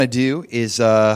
I do is, I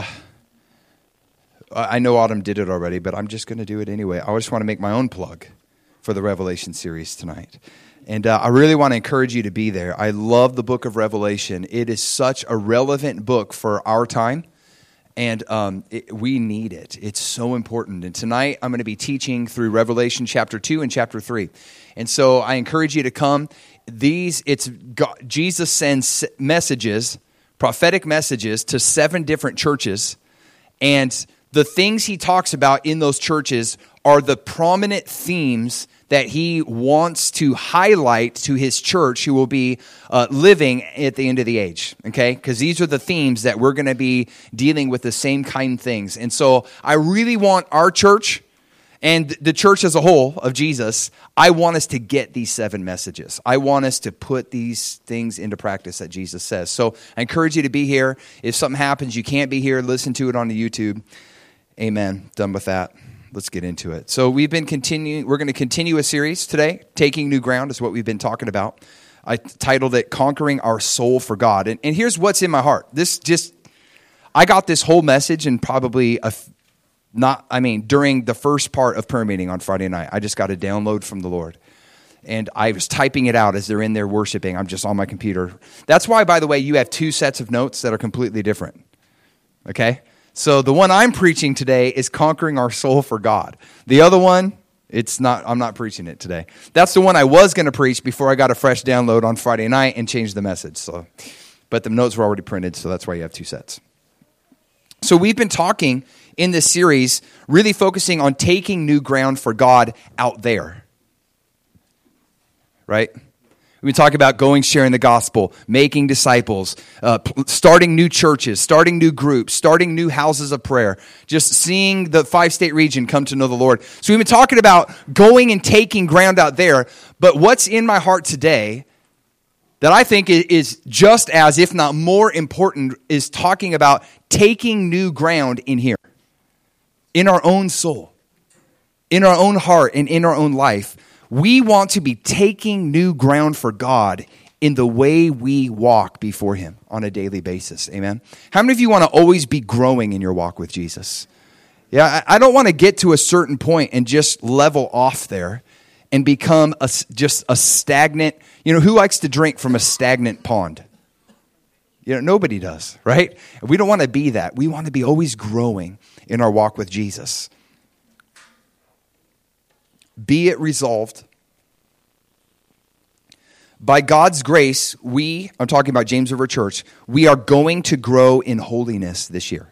know Autumn did it already, but I'm just going to do it anyway. I just want to make my own plug for the Revelation series tonight. And I really want to encourage you to be there. I love the book of Revelation. It is such a relevant book for our time, and we need it. It's so important. And tonight I'm going to be teaching through Revelation chapter 2 and chapter 3. And so I encourage you to come. Jesus sends messages, prophetic messages to 7 different churches, and the things he talks about in those churches are the prominent themes that he wants to highlight to his church who will be living at the end of the age, okay? Because these are the themes that we're going to be dealing with, the same kind of things. And so I really want our church and the church as a whole of Jesus, I want us to get these 7 messages. I want us to put these things into practice that Jesus says. So I encourage you to be here. If something happens, you can't be here, listen to it on the YouTube. Amen. Done with that. Let's get into it. So we're going to continue a series today. Taking New Ground is what we've been talking about. I titled it Conquering Our Soul for God. And here's what's in my heart. I got this whole message in probably during the first part of prayer meeting on Friday night. I just got a download from the Lord. And I was typing it out as they're in there worshiping. I'm just on my computer. That's why, by the way, you have 2 sets of notes that are completely different. Okay? So the one I'm preaching today is Conquering Our Soul for God. The other one, I'm not preaching it today. That's the one I was going to preach before I got a fresh download on Friday night and changed the message. But the notes were already printed, so that's why you have 2 sets. So we've been talking in this series, really focusing on taking new ground for God out there. Right? We talk about going, sharing the gospel, making disciples, starting new churches, starting new groups, starting new houses of prayer, just seeing the 5-state region come to know the Lord. So we've been talking about going and taking ground out there. But what's in my heart today that I think is just as, if not more important, is talking about taking new ground in here, in our own soul, in our own heart, and in our own life. We want to be taking new ground for God in the way we walk before Him on a daily basis. Amen? How many of you want to always be growing in your walk with Jesus? Yeah, I don't want to get to a certain point and just level off there and become just a stagnant. Who likes to drink from a stagnant pond? Nobody does, right? We don't want to be that. We want to be always growing in our walk with Jesus. Be it resolved. By God's grace, I'm talking about James River Church, we are going to grow in holiness this year.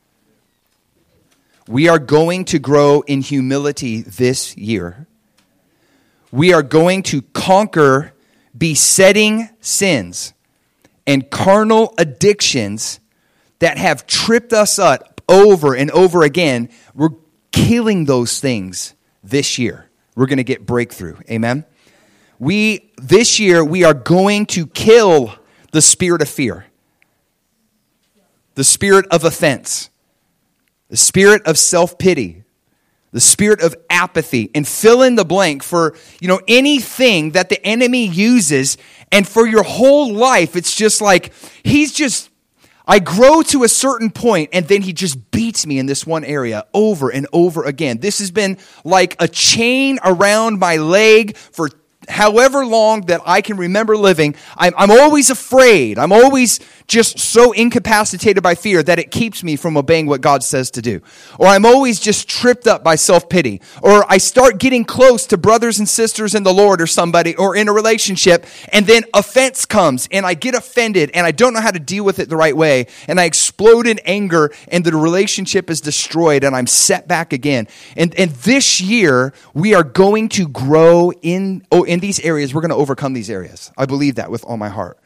We are going to grow in humility this year. We are going to conquer besetting sins and carnal addictions that have tripped us up over and over again. We're killing those things this year. We're going to get breakthrough. Amen? This year, we are going to kill the spirit of fear, the spirit of offense, the spirit of self-pity, the spirit of apathy, and fill in the blank for, anything that the enemy uses. And for your whole life, it's just like, I grow to a certain point, and then he just beats me in this one area over and over again. This has been like a chain around my leg for however long that I can remember living. I'm always afraid. I'm always just so incapacitated by fear that it keeps me from obeying what God says to do. Or I'm always just tripped up by self-pity. Or I start getting close to brothers and sisters in the Lord or somebody or in a relationship, and then offense comes and I get offended and I don't know how to deal with it the right way, and I explode in anger and the relationship is destroyed and I'm set back again. And this year we are going to grow in these areas. We're going to overcome these areas. I believe that with all my heart.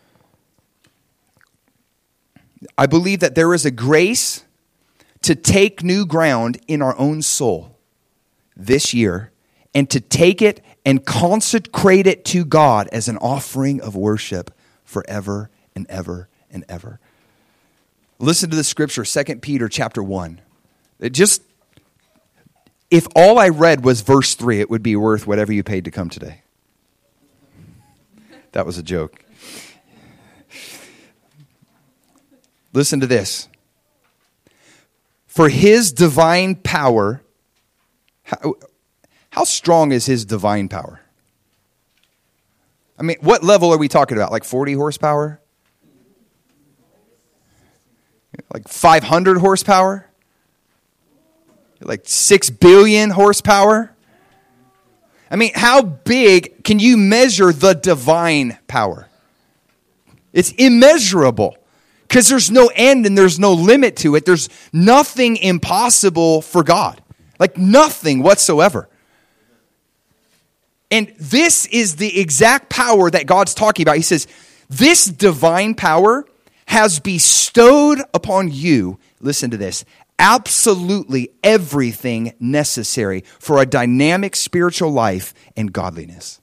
I believe that there is a grace to take new ground in our own soul this year and to take it and consecrate it to God as an offering of worship forever and ever and ever. Listen to the scripture, 2 Peter chapter 1. If all I read was verse 3, it would be worth whatever you paid to come today. That was a joke. Listen to this. For his divine power, how strong is his divine power? I mean, what level are we talking about? Like 40 horsepower? Like 500 horsepower? Like 6 billion horsepower? I mean, how big can you measure the divine power? It's immeasurable because there's no end and there's no limit to it. There's nothing impossible for God. Like nothing whatsoever. And this is the exact power that God's talking about. He says, this divine power has bestowed upon you, listen to this, absolutely everything necessary for a dynamic spiritual life and godliness.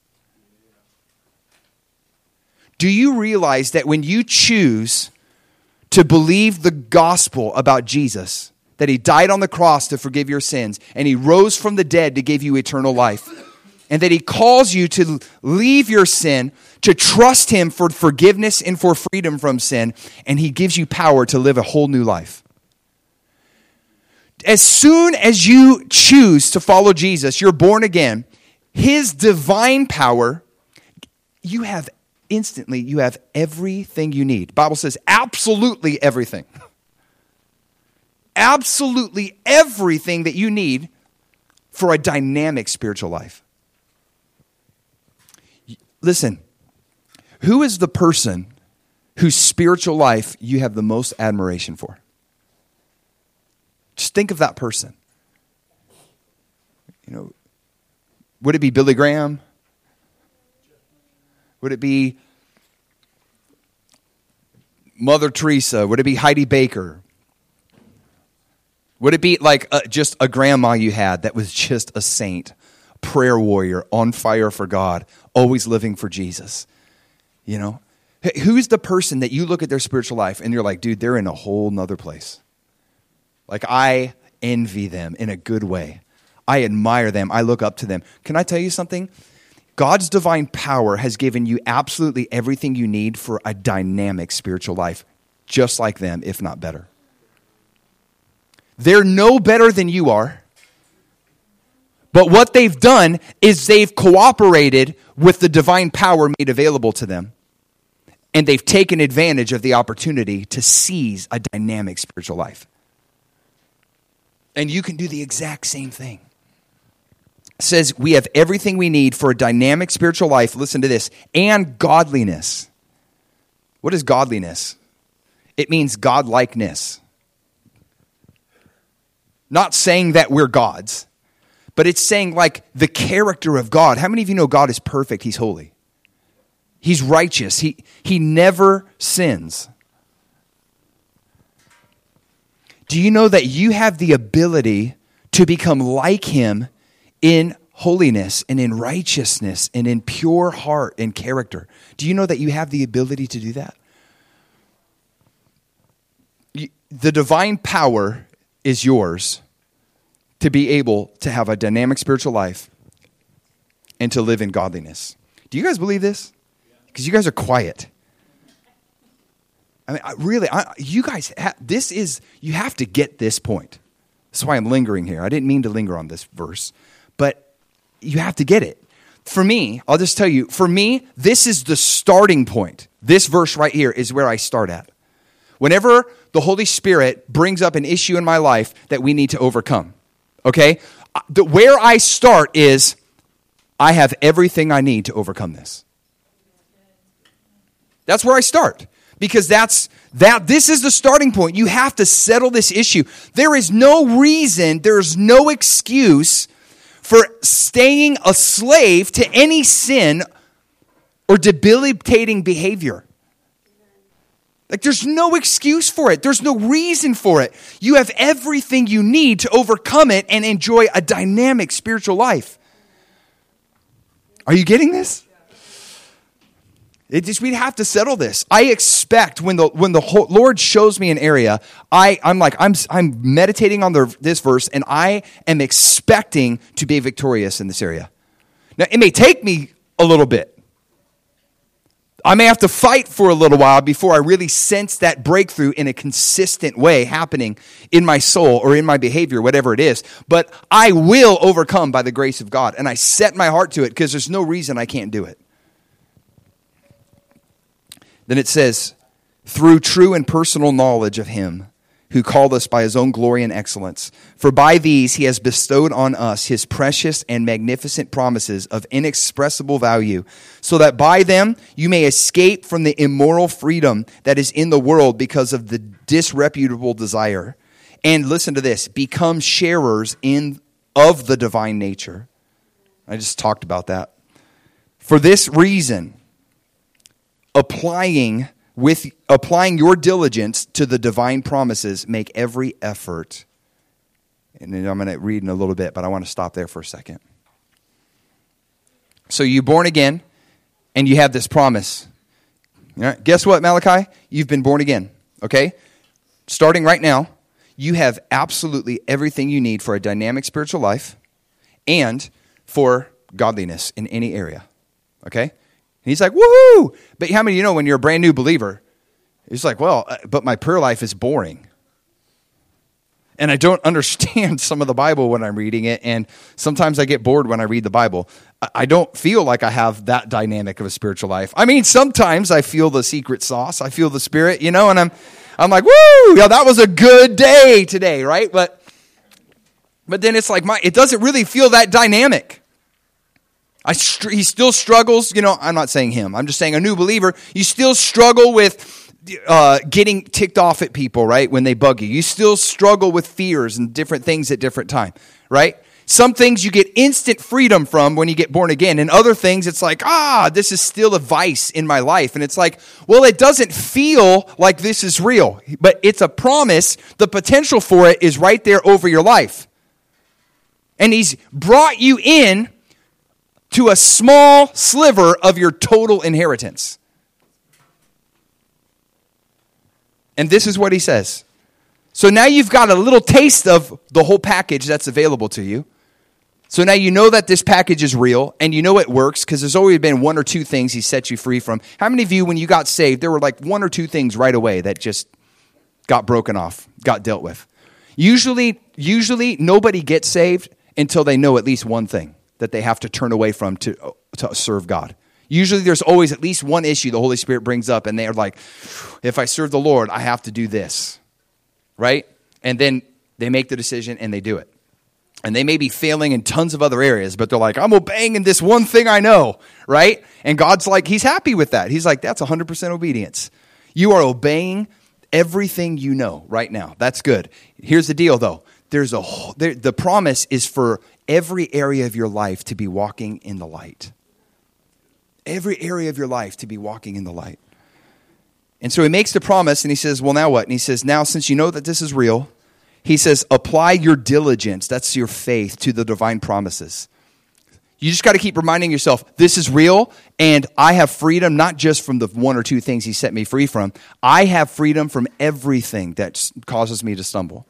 Do you realize that when you choose to believe the gospel about Jesus, that he died on the cross to forgive your sins, and he rose from the dead to give you eternal life, and that he calls you to leave your sin, to trust him for forgiveness and for freedom from sin, and he gives you power to live a whole new life? As soon as you choose to follow Jesus, you're born again, his divine power, you have everything you need. The Bible says absolutely everything. Absolutely everything that you need for a dynamic spiritual life. Listen, who is the person whose spiritual life you have the most admiration for? Just think of that person. You know, would it be Billy Graham? Would it be Mother Teresa? Would it be Heidi Baker? Would it be like just a grandma you had that was just a saint, prayer warrior, on fire for God, always living for Jesus? You know, who's the person that you look at their spiritual life and you're like, dude, they're in a whole nother place. Like, I envy them in a good way. I admire them. I look up to them. Can I tell you something? God's divine power has given you absolutely everything you need for a dynamic spiritual life, just like them, if not better. They're no better than you are. But what they've done is they've cooperated with the divine power made available to them. And they've taken advantage of the opportunity to seize a dynamic spiritual life. And you can do the exact same thing. It says we have everything we need for a dynamic spiritual life. Listen to this. And godliness. What is godliness? It means godlikeness. Not saying that we're gods, but it's saying like the character of God. How many of you know God is perfect? He's holy. He's righteous. He never sins. Do you know that you have the ability to become like him in holiness and in righteousness and in pure heart and character? Do you know that you have the ability to do that? The divine power is yours to be able to have a dynamic spiritual life and to live in godliness. Do you guys believe this? Because you guys are quiet. I mean, you guys, you have to get this point. That's why I'm lingering here. I didn't mean to linger on this verse, but you have to get it. For me, I'll just tell you, this is the starting point. This verse right here is where I start at. Whenever the Holy Spirit brings up an issue in my life that we need to overcome, okay? Where I start is, I have everything I need to overcome this. That's where I start. Because this is the starting point. You have to settle this issue. There is no reason, there's no excuse for staying a slave to any sin or debilitating behavior. Like, there's no excuse for it. There's no reason for it. You have everything you need to overcome it and enjoy a dynamic spiritual life. Are you getting this? We have to settle this. I expect when the Lord shows me an area, I'm meditating on this verse, and I am expecting to be victorious in this area. Now, it may take me a little bit. I may have to fight for a little while before I really sense that breakthrough in a consistent way happening in my soul or in my behavior, whatever it is. But I will overcome by the grace of God. And I set my heart to it because there's no reason I can't do it. Then it says, through true and personal knowledge of him who called us by his own glory and excellence. For by these he has bestowed on us his precious and magnificent promises of inexpressible value, so that by them you may escape from the immoral freedom that is in the world because of the disreputable desire. And listen to this, become sharers of the divine nature. I just talked about that. For this reason, applying your diligence to the divine promises, make every effort. And then I'm going to read in a little bit, but I want to stop there for a second. So you're born again, and you have this promise. All right, guess what, Malachi? You've been born again, okay? Starting right now, you have absolutely everything you need for a dynamic spiritual life and for godliness in any area, okay? And he's like, woohoo! But how many of you know when you're a brand new believer, he's like, well, but my prayer life is boring. And I don't understand some of the Bible when I'm reading it, and sometimes I get bored when I read the Bible. I don't feel like I have that dynamic of a spiritual life. I mean, sometimes I feel the secret sauce. I feel the Spirit, and I'm like, woo! Yeah, that was a good day today, right? But then it's like, it doesn't really feel that dynamic. He still struggles, I'm not saying him. I'm just saying a new believer, you still struggle with getting ticked off at people, right, when they bug you. You still struggle with fears and different things at different time, right? Some things you get instant freedom from when you get born again, and other things it's like, this is still a vice in my life. And it's like, well, it doesn't feel like this is real, but it's a promise. The potential for it is right there over your life. And he's brought you in to a small sliver of your total inheritance. And this is what he says. So now you've got a little taste of the whole package that's available to you. So now you know that this package is real, and you know it works, because there's always been one or two things he set you free from. How many of you, when you got saved, there were like one or two things right away that just got broken off, got dealt with? Usually nobody gets saved until they know at least one thing that they have to turn away from to serve God. Usually there's always at least one issue the Holy Spirit brings up, and they're like, if I serve the Lord, I have to do this, right? And then they make the decision and they do it. And they may be failing in tons of other areas, but they're like, I'm obeying in this one thing I know, right? And God's like, he's happy with that. He's like, that's 100% obedience. You are obeying everything you know right now. That's good. Here's the deal, though. The promise is for every area of your life to be walking in the light. Every area of your life to be walking in the light. And so he makes the promise, and he says, well, now what? And he says, now since you know that this is real, he says, apply your diligence, that's your faith, to the divine promises. You just got to keep reminding yourself, this is real, and I have freedom, not just from the one or two things he set me free from. I have freedom from everything that causes me to stumble.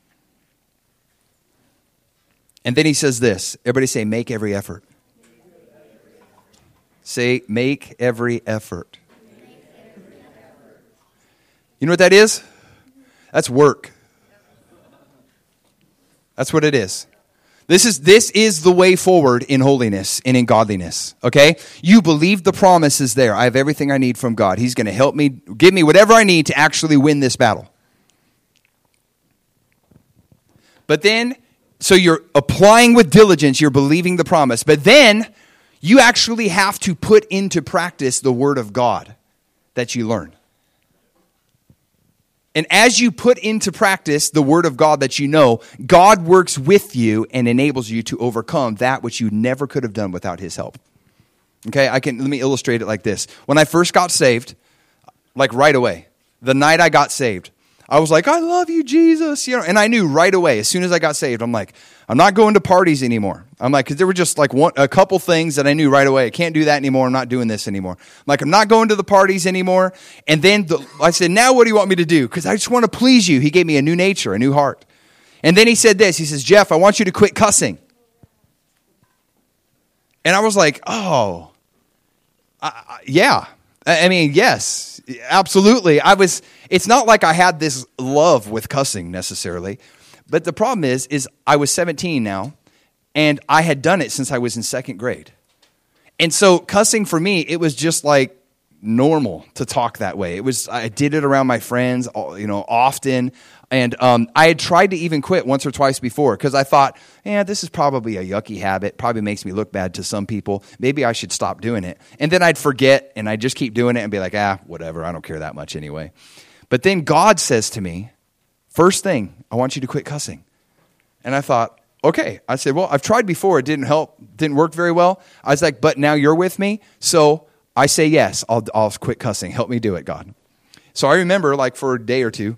And then he says this. Everybody say, make every effort. Say, make every effort. You know what that is? That's work. That's what it is. This is the way forward in holiness and in godliness, okay? You believe the promise is there. I have everything I need from God. He's going to help me, give me whatever I need to actually win this battle. But then, so you're applying with diligence, you're believing the promise, but then you actually have to put into practice the word of God that you learn. And as you put into practice the word of God that you know, God works with you and enables you to overcome that which you never could have done without his help. Okay, let me illustrate it like this. When I first got saved, like right away, the night I got saved, I was like, I love you, Jesus. And I knew right away, as soon as I got saved, I'm like, I'm not going to parties anymore. I'm like, because there were just like a couple things that I knew right away. I can't do that anymore. I'm not doing this anymore. I'm like, I'm not going to the parties anymore. And then I said, now what do you want me to do? Because I just want to please you. He gave me a new nature, a new heart. And then he said this. He says, Jeff, I want you to quit cussing. And I was like, oh, yeah, I mean, yes, absolutely. It's not like I had this love with cussing necessarily. But the problem is I was 17 now, and I had done it since I was in second grade. And so cussing for me, it was just like normal to talk that way. I did it around my friends, often. And I had tried to even quit once or twice before because I thought, this is probably a yucky habit. Probably makes me look bad to some people. Maybe I should stop doing it. And then I'd forget, and I'd just keep doing it and be like, whatever. I don't care that much anyway. But then God says to me, first thing, I want you to quit cussing. And I thought, okay. I said, well, I've tried before. It didn't help. Didn't work very well. I was like, but now you're with me. So I say, yes, I'll quit cussing. Help me do it, God. So I remember like for a day or two,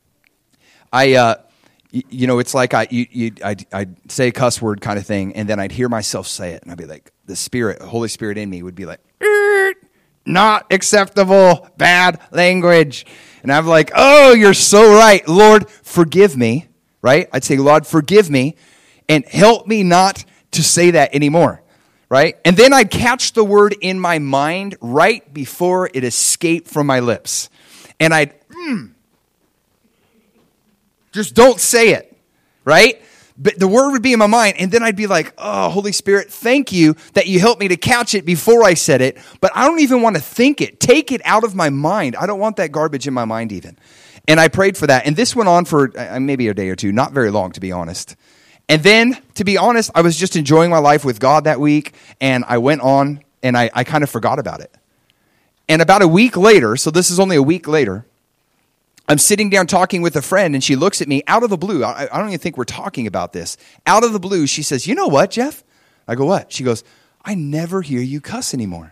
it's like I'd say a cuss word kind of thing, and then I'd hear myself say it, and I'd be like, the Holy Spirit in me would be like, not acceptable, bad language. And I'm like, oh, you're so right. Lord, forgive me, right? I'd say, Lord, forgive me, and help me not to say that anymore, right? And then I'd catch the word in my mind right before it escaped from my lips. And I'd, just don't say it, right? But the word would be in my mind, and then I'd be like, oh, Holy Spirit, thank you that you helped me to catch it before I said it, but I don't even want to think it. Take it out of my mind. I don't want that garbage in my mind even. And I prayed for that, and this went on for maybe a day or two, not very long, to be honest. And then, to be honest, I was just enjoying my life with God that week, and I went on, and I kind of forgot about it. And about a week later, so this is only a week later, I'm sitting down talking with a friend, and she looks at me out of the blue. I don't even think we're talking about this. Out of the blue, she says, you know what, Jeff? I go, what? She goes, I never hear you cuss anymore.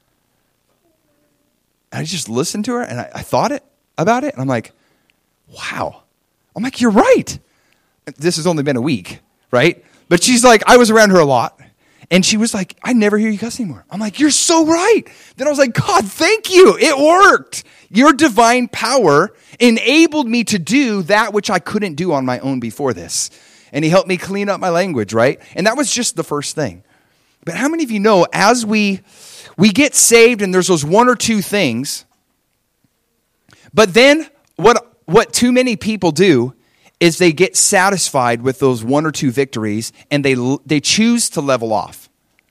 And I just listened to her, and I thought about it, and I'm like, wow. I'm like, you're right. This has only been a week, right? But she's like, I was around her a lot, and she was like, I never hear you cuss anymore. I'm like, you're so right. Then I was like, God, thank you. It worked. Your divine power enabled me to do that which I couldn't do on my own before this. And he helped me clean up my language, right? And that was just the first thing. But how many of you know, as we get saved and there's those one or two things, but then what too many people do is they get satisfied with those one or two victories, and they choose to level off.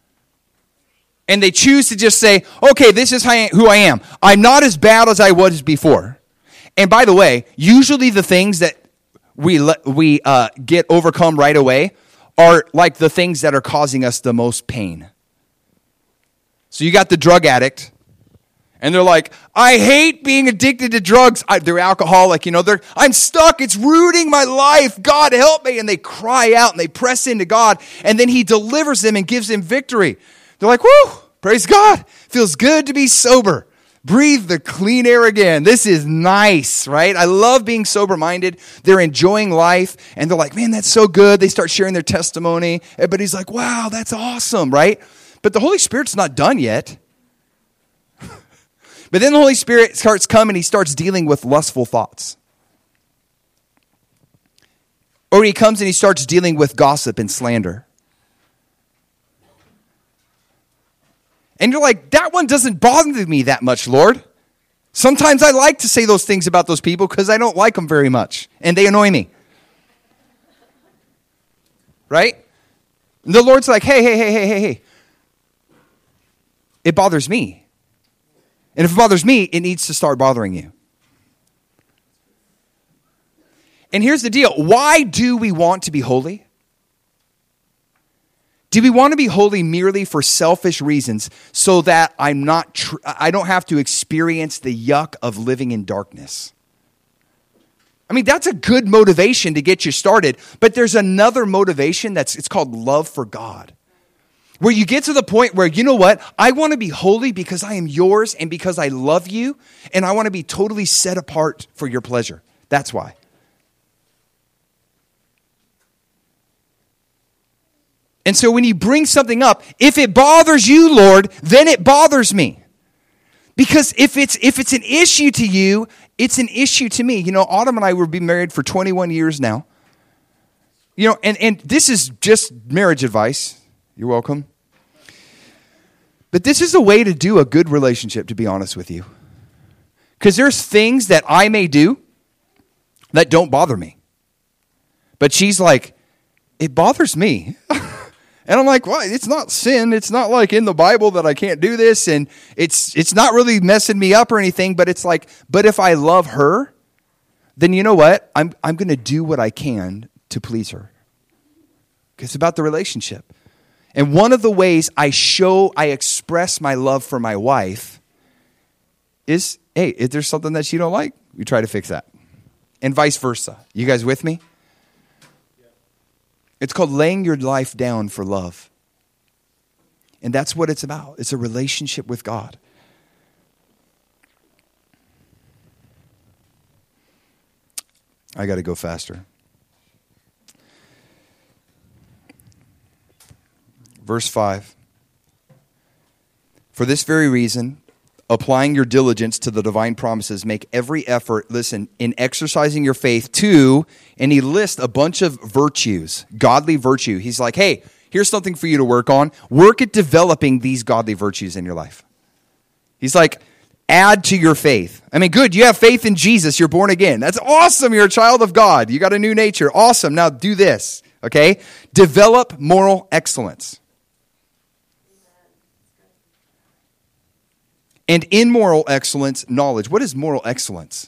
And they choose to just say, okay, this is who I am. I'm not as bad as I was before. And by the way, usually the things that we get overcome right away are like the things that are causing us the most pain. So you got the drug addict, and they're like, I hate being addicted to drugs. They're alcoholic, I'm stuck. It's ruining my life. God, help me. And they cry out and they press into God, and then he delivers them and gives them victory. They're like, whoo, praise God. Feels good to be sober. Breathe the clean air again. This is nice, right? I love being sober-minded. They're enjoying life, and they're like, man, that's so good. They start sharing their testimony. Everybody's like, wow, that's awesome, right? But the Holy Spirit's not done yet. But then the Holy Spirit starts coming. He starts dealing with lustful thoughts. Or he comes and he starts dealing with gossip and slander. And you're like, that one doesn't bother me that much, Lord. Sometimes I like to say those things about those people because I don't like them very much. And they annoy me. Right? And the Lord's like, hey. It bothers me. And if it bothers me, it needs to start bothering you. And here's the deal. Why do we want to be holy? Do we want to be holy merely for selfish reasons so that I don't have to experience the yuck of living in darkness? I mean, that's a good motivation to get you started, but there's another motivation it's called love for God. Where you get to the point where, you know what? I want to be holy because I am yours and because I love you, and I want to be totally set apart for your pleasure. That's why. And so when you bring something up, if it bothers you, Lord, then it bothers me. Because if it's an issue to you, it's an issue to me. Autumn and I will be married for 21 years now. And this is just marriage advice. You're welcome. But this is a way to do a good relationship, to be honest with you. Because there's things that I may do that don't bother me. But she's like, it bothers me. And I'm like, well, it's not sin. It's not like in the Bible that I can't do this. And it's not really messing me up or anything. But it's like, but if I love her, then you know what? I'm going to do what I can to please her. It's about the relationship. And one of the ways I express my love for my wife is, hey, if there's something that she don't like, we try to fix that. And vice versa. You guys with me? It's called laying your life down for love. And that's what it's about. It's a relationship with God. I got to go faster. Verse 5. For this very reason, applying your diligence to the divine promises, make every effort, listen, in exercising your faith to, and he lists a bunch of virtues, godly virtue. He's like, hey, here's something for you to work on. Work at developing these godly virtues in your life. He's like, add to your faith. I mean, good, you have faith in Jesus. You're born again. That's awesome. You're a child of God. You got a new nature. Awesome. Now do this, okay? Develop moral excellence. And in moral excellence, knowledge. What is moral excellence?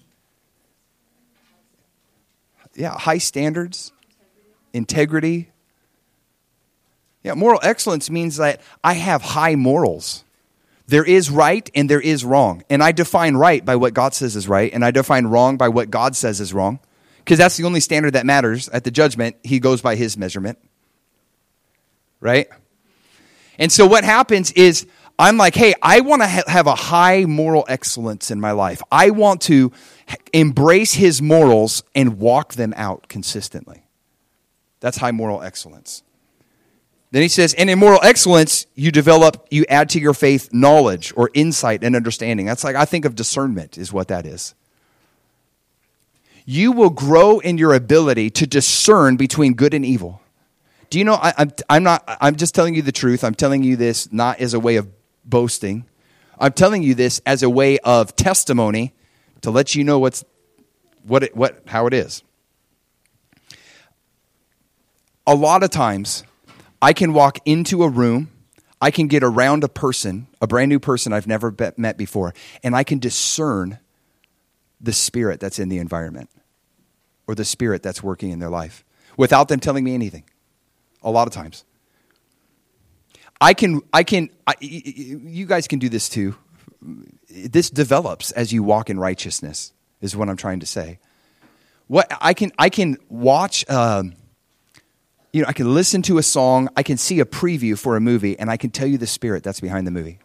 Yeah, high standards, integrity. Yeah, moral excellence means that I have high morals. There is right and there is wrong. And I define right by what God says is right, and I define wrong by what God says is wrong. Because that's the only standard that matters. At the judgment, he goes by his measurement. Right? And so what happens is, I'm like, hey, I want to have a high moral excellence in my life. I want to embrace his morals and walk them out consistently. That's high moral excellence. Then he says, and in moral excellence, you add to your faith knowledge or insight and understanding. That's like, I think of discernment is what that is. You will grow in your ability to discern between good and evil. Do you know, I'm just telling you the truth. I'm telling you this not as a way of boasting. I'm telling you this as a way of testimony to let you know how it is. A lot of times, I can walk into a room, I can get around a person, a brand new person I've never met before, and I can discern the spirit that's in the environment or the spirit that's working in their life without them telling me anything. A lot of times. You guys can do this too. This develops as you walk in righteousness, is what I'm trying to say. I can watch, I can listen to a song, I can see a preview for a movie, and I can tell you the spirit that's behind the movie.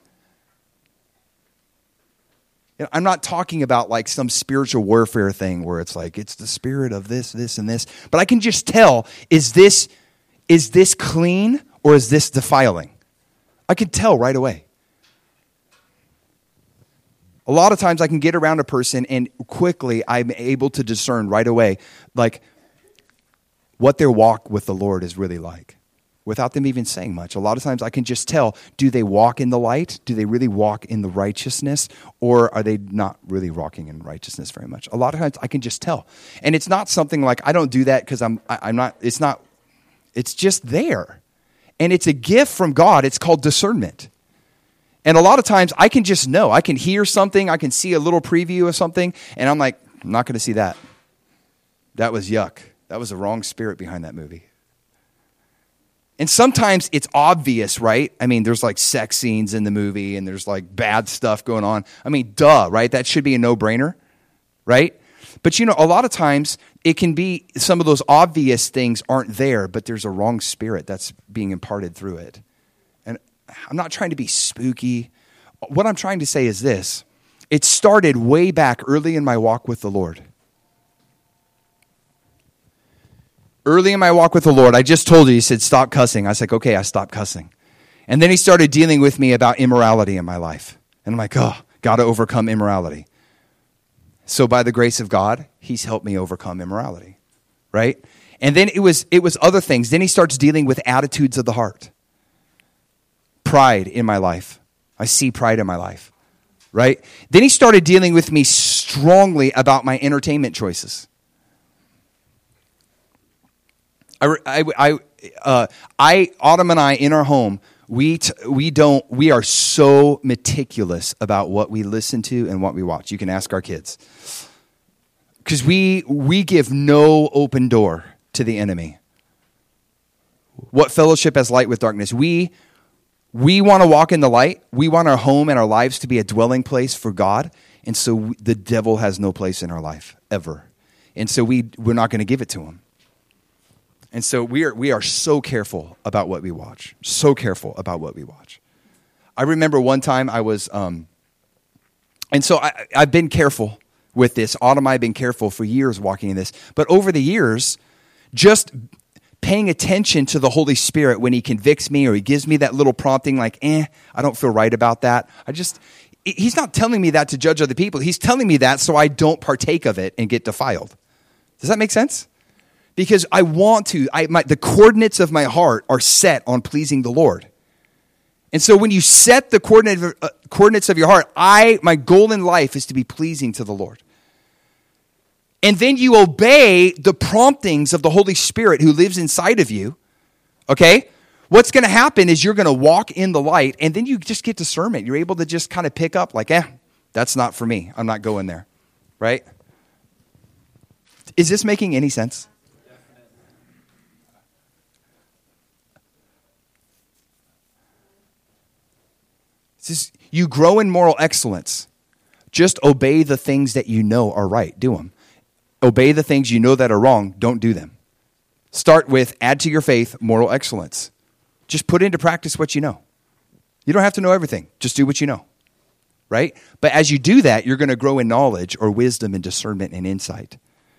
I'm not talking about like some spiritual warfare thing where it's like, it's the spirit of this, and this. But I can just tell, is this clean or is this defiling? I can tell right away. A lot of times I can get around a person and quickly I'm able to discern right away like what their walk with the Lord is really like without them even saying much. A lot of times I can just tell, do they walk in the light? Do they really walk in the righteousness? Or are they not really walking in righteousness very much? A lot of times I can just tell. And it's not something like I don't do that because it's just there. And it's a gift from God. It's called discernment. And a lot of times I can just know. I can hear something. I can see a little preview of something. And I'm like, I'm not going to see that. That was yuck. That was the wrong spirit behind that movie. And sometimes it's obvious, right? I mean, there's like sex scenes in the movie and there's like bad stuff going on. I mean, duh, right? That should be a no-brainer, right? But you know, a lot of times it can be some of those obvious things aren't there, but there's a wrong spirit that's being imparted through it. And I'm not trying to be spooky. What I'm trying to say is this. It started way back early in my walk with the Lord. Early in my walk with the Lord, I just told you, he said, stop cussing. I was like, okay, I stopped cussing. And then he started dealing with me about immorality in my life. And I'm like, oh, got to overcome immorality. So by the grace of God, he's helped me overcome immorality, right? And then it was other things. Then he starts dealing with attitudes of the heart. pride in my life. I see pride in my life, right? Then he started dealing with me strongly about my entertainment choices. Autumn and I, in our home, we are so meticulous about what we listen to and what we watch. You can ask our kids. Because we give no open door to the enemy. What fellowship has light with darkness? We want to walk in the light. We want our home and our lives to be a dwelling place for God. And so the devil has no place in our life, ever. And so we're not going to give it to him. And so we are so careful about what we watch. So careful about what we watch. I remember one time I was, and so I've been careful with this. Autumn and I have been careful for years walking in this. But over the years, just paying attention to the Holy Spirit when he convicts me or he gives me that little prompting like, I don't feel right about that. He's not telling me that to judge other people. He's telling me that so I don't partake of it and get defiled. Does that make sense? Because I want to, the coordinates of my heart are set on pleasing the Lord. And so when you set the coordinates of your heart, my goal in life is to be pleasing to the Lord. And then you obey the promptings of the Holy Spirit who lives inside of you, okay? What's going to happen is you're going to walk in the light, and then you just get discernment. You're able to just kind of pick up like, that's not for me. I'm not going there, right? Is this making any sense? You grow in moral excellence. Just obey the things that you know are right. Do them. Obey the things you know that are wrong. Don't do them. Start with, add to your faith, moral excellence. Just put into practice what you know. You don't have to know everything. Just do what you know. Right? But as you do that, you're going to grow in knowledge or wisdom and discernment and insight.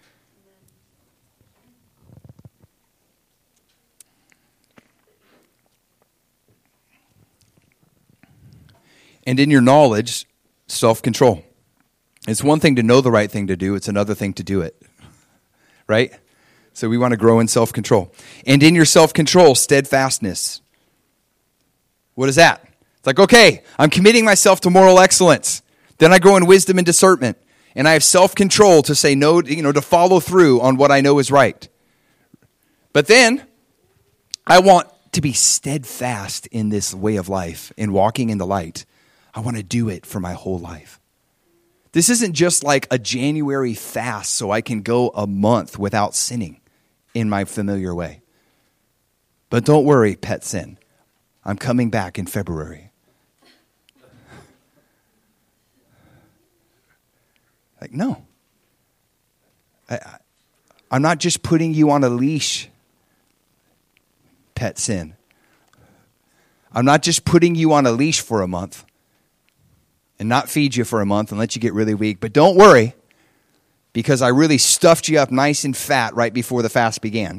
And in your knowledge, self-control. It's one thing to know the right thing to do. It's another thing to do it. Right? So we want to grow in self-control. And in your self-control, steadfastness. What is that? It's like, okay, I'm committing myself to moral excellence. Then I grow in wisdom and discernment. And I have self-control to say no, to follow through on what I know is right. But then I want to be steadfast in this way of life, in walking in the light. I want to do it for my whole life. This isn't just like a January fast so I can go a month without sinning in my familiar way. But don't worry, pet sin. I'm coming back in February. Like, no. I'm not just putting you on a leash, pet sin. I'm not just putting you on a leash for a month and not feed you for a month and let you get really weak. But don't worry, because I really stuffed you up nice and fat right before the fast began.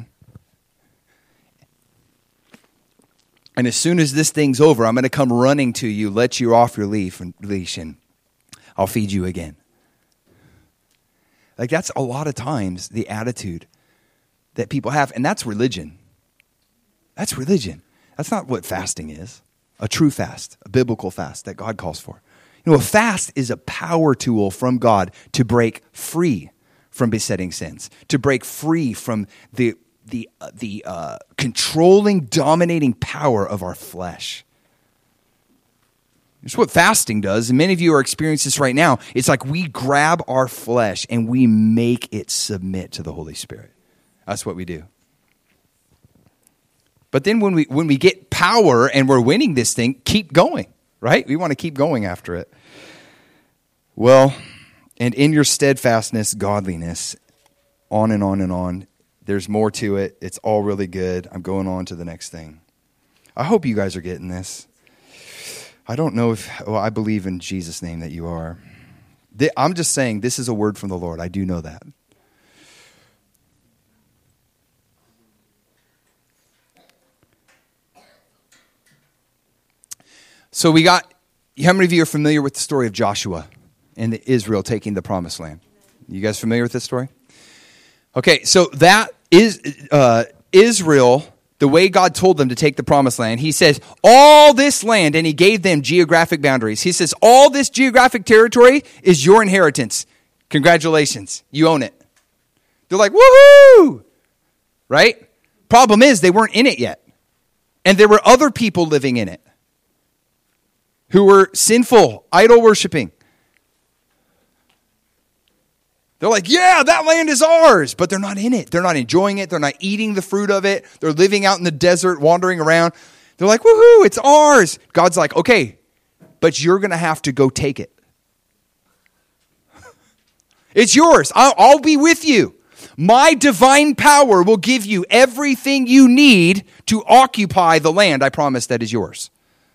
And as soon as this thing's over, I'm going to come running to you, let you off your leash, and I'll feed you again. Like, that's a lot of times the attitude that people have. And that's religion. That's religion. That's not what fasting is. A true fast, a biblical fast that God calls for. A fast is a power tool from God to break free from besetting sins, to break free from the controlling, dominating power of our flesh. It's what fasting does, and many of you are experiencing this right now. It's like we grab our flesh and we make it submit to the Holy Spirit. That's what we do. But then when we get power and we're winning this thing, keep going, right? We want to keep going after it. Well, and in your steadfastness, godliness, on and on and on. There's more to it. It's all really good. I'm going on to the next thing. I hope you guys are getting this. I don't know I believe in Jesus' name that you are. I'm just saying this is a word from the Lord. I do know that. So how many of you are familiar with the story of Joshua and Israel taking the promised land? You guys familiar with this story? Okay, so that is Israel the way God told them to take the promised land, he says, all this land, and he gave them geographic boundaries. He says, all this geographic territory is your inheritance. Congratulations. You own it. They're like, woohoo! Right? Problem is, they weren't in it yet. And there were other people living in it who were sinful, idol worshiping. They're like, yeah, that land is ours, but they're not in it. They're not enjoying it. They're not eating the fruit of it. They're living out in the desert, wandering around. They're like, woohoo, it's ours. God's like, okay, but you're going to have to go take it. It's yours. I'll be with you. My divine power will give you everything you need to occupy the land I promise that is yours.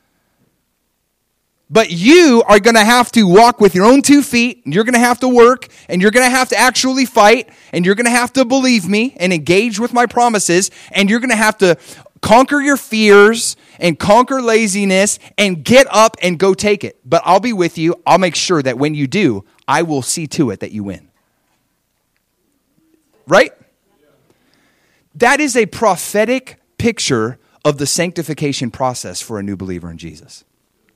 But you are going to have to walk with your own 2 feet, and you're going to have to work, and you're going to have to actually fight, and you're going to have to believe me and engage with my promises, and you're going to have to conquer your fears and conquer laziness and get up and go take it. But I'll be with you. I'll make sure that when you do, I will see to it that you win. Right? That is a prophetic picture of the sanctification process for a new believer in Jesus.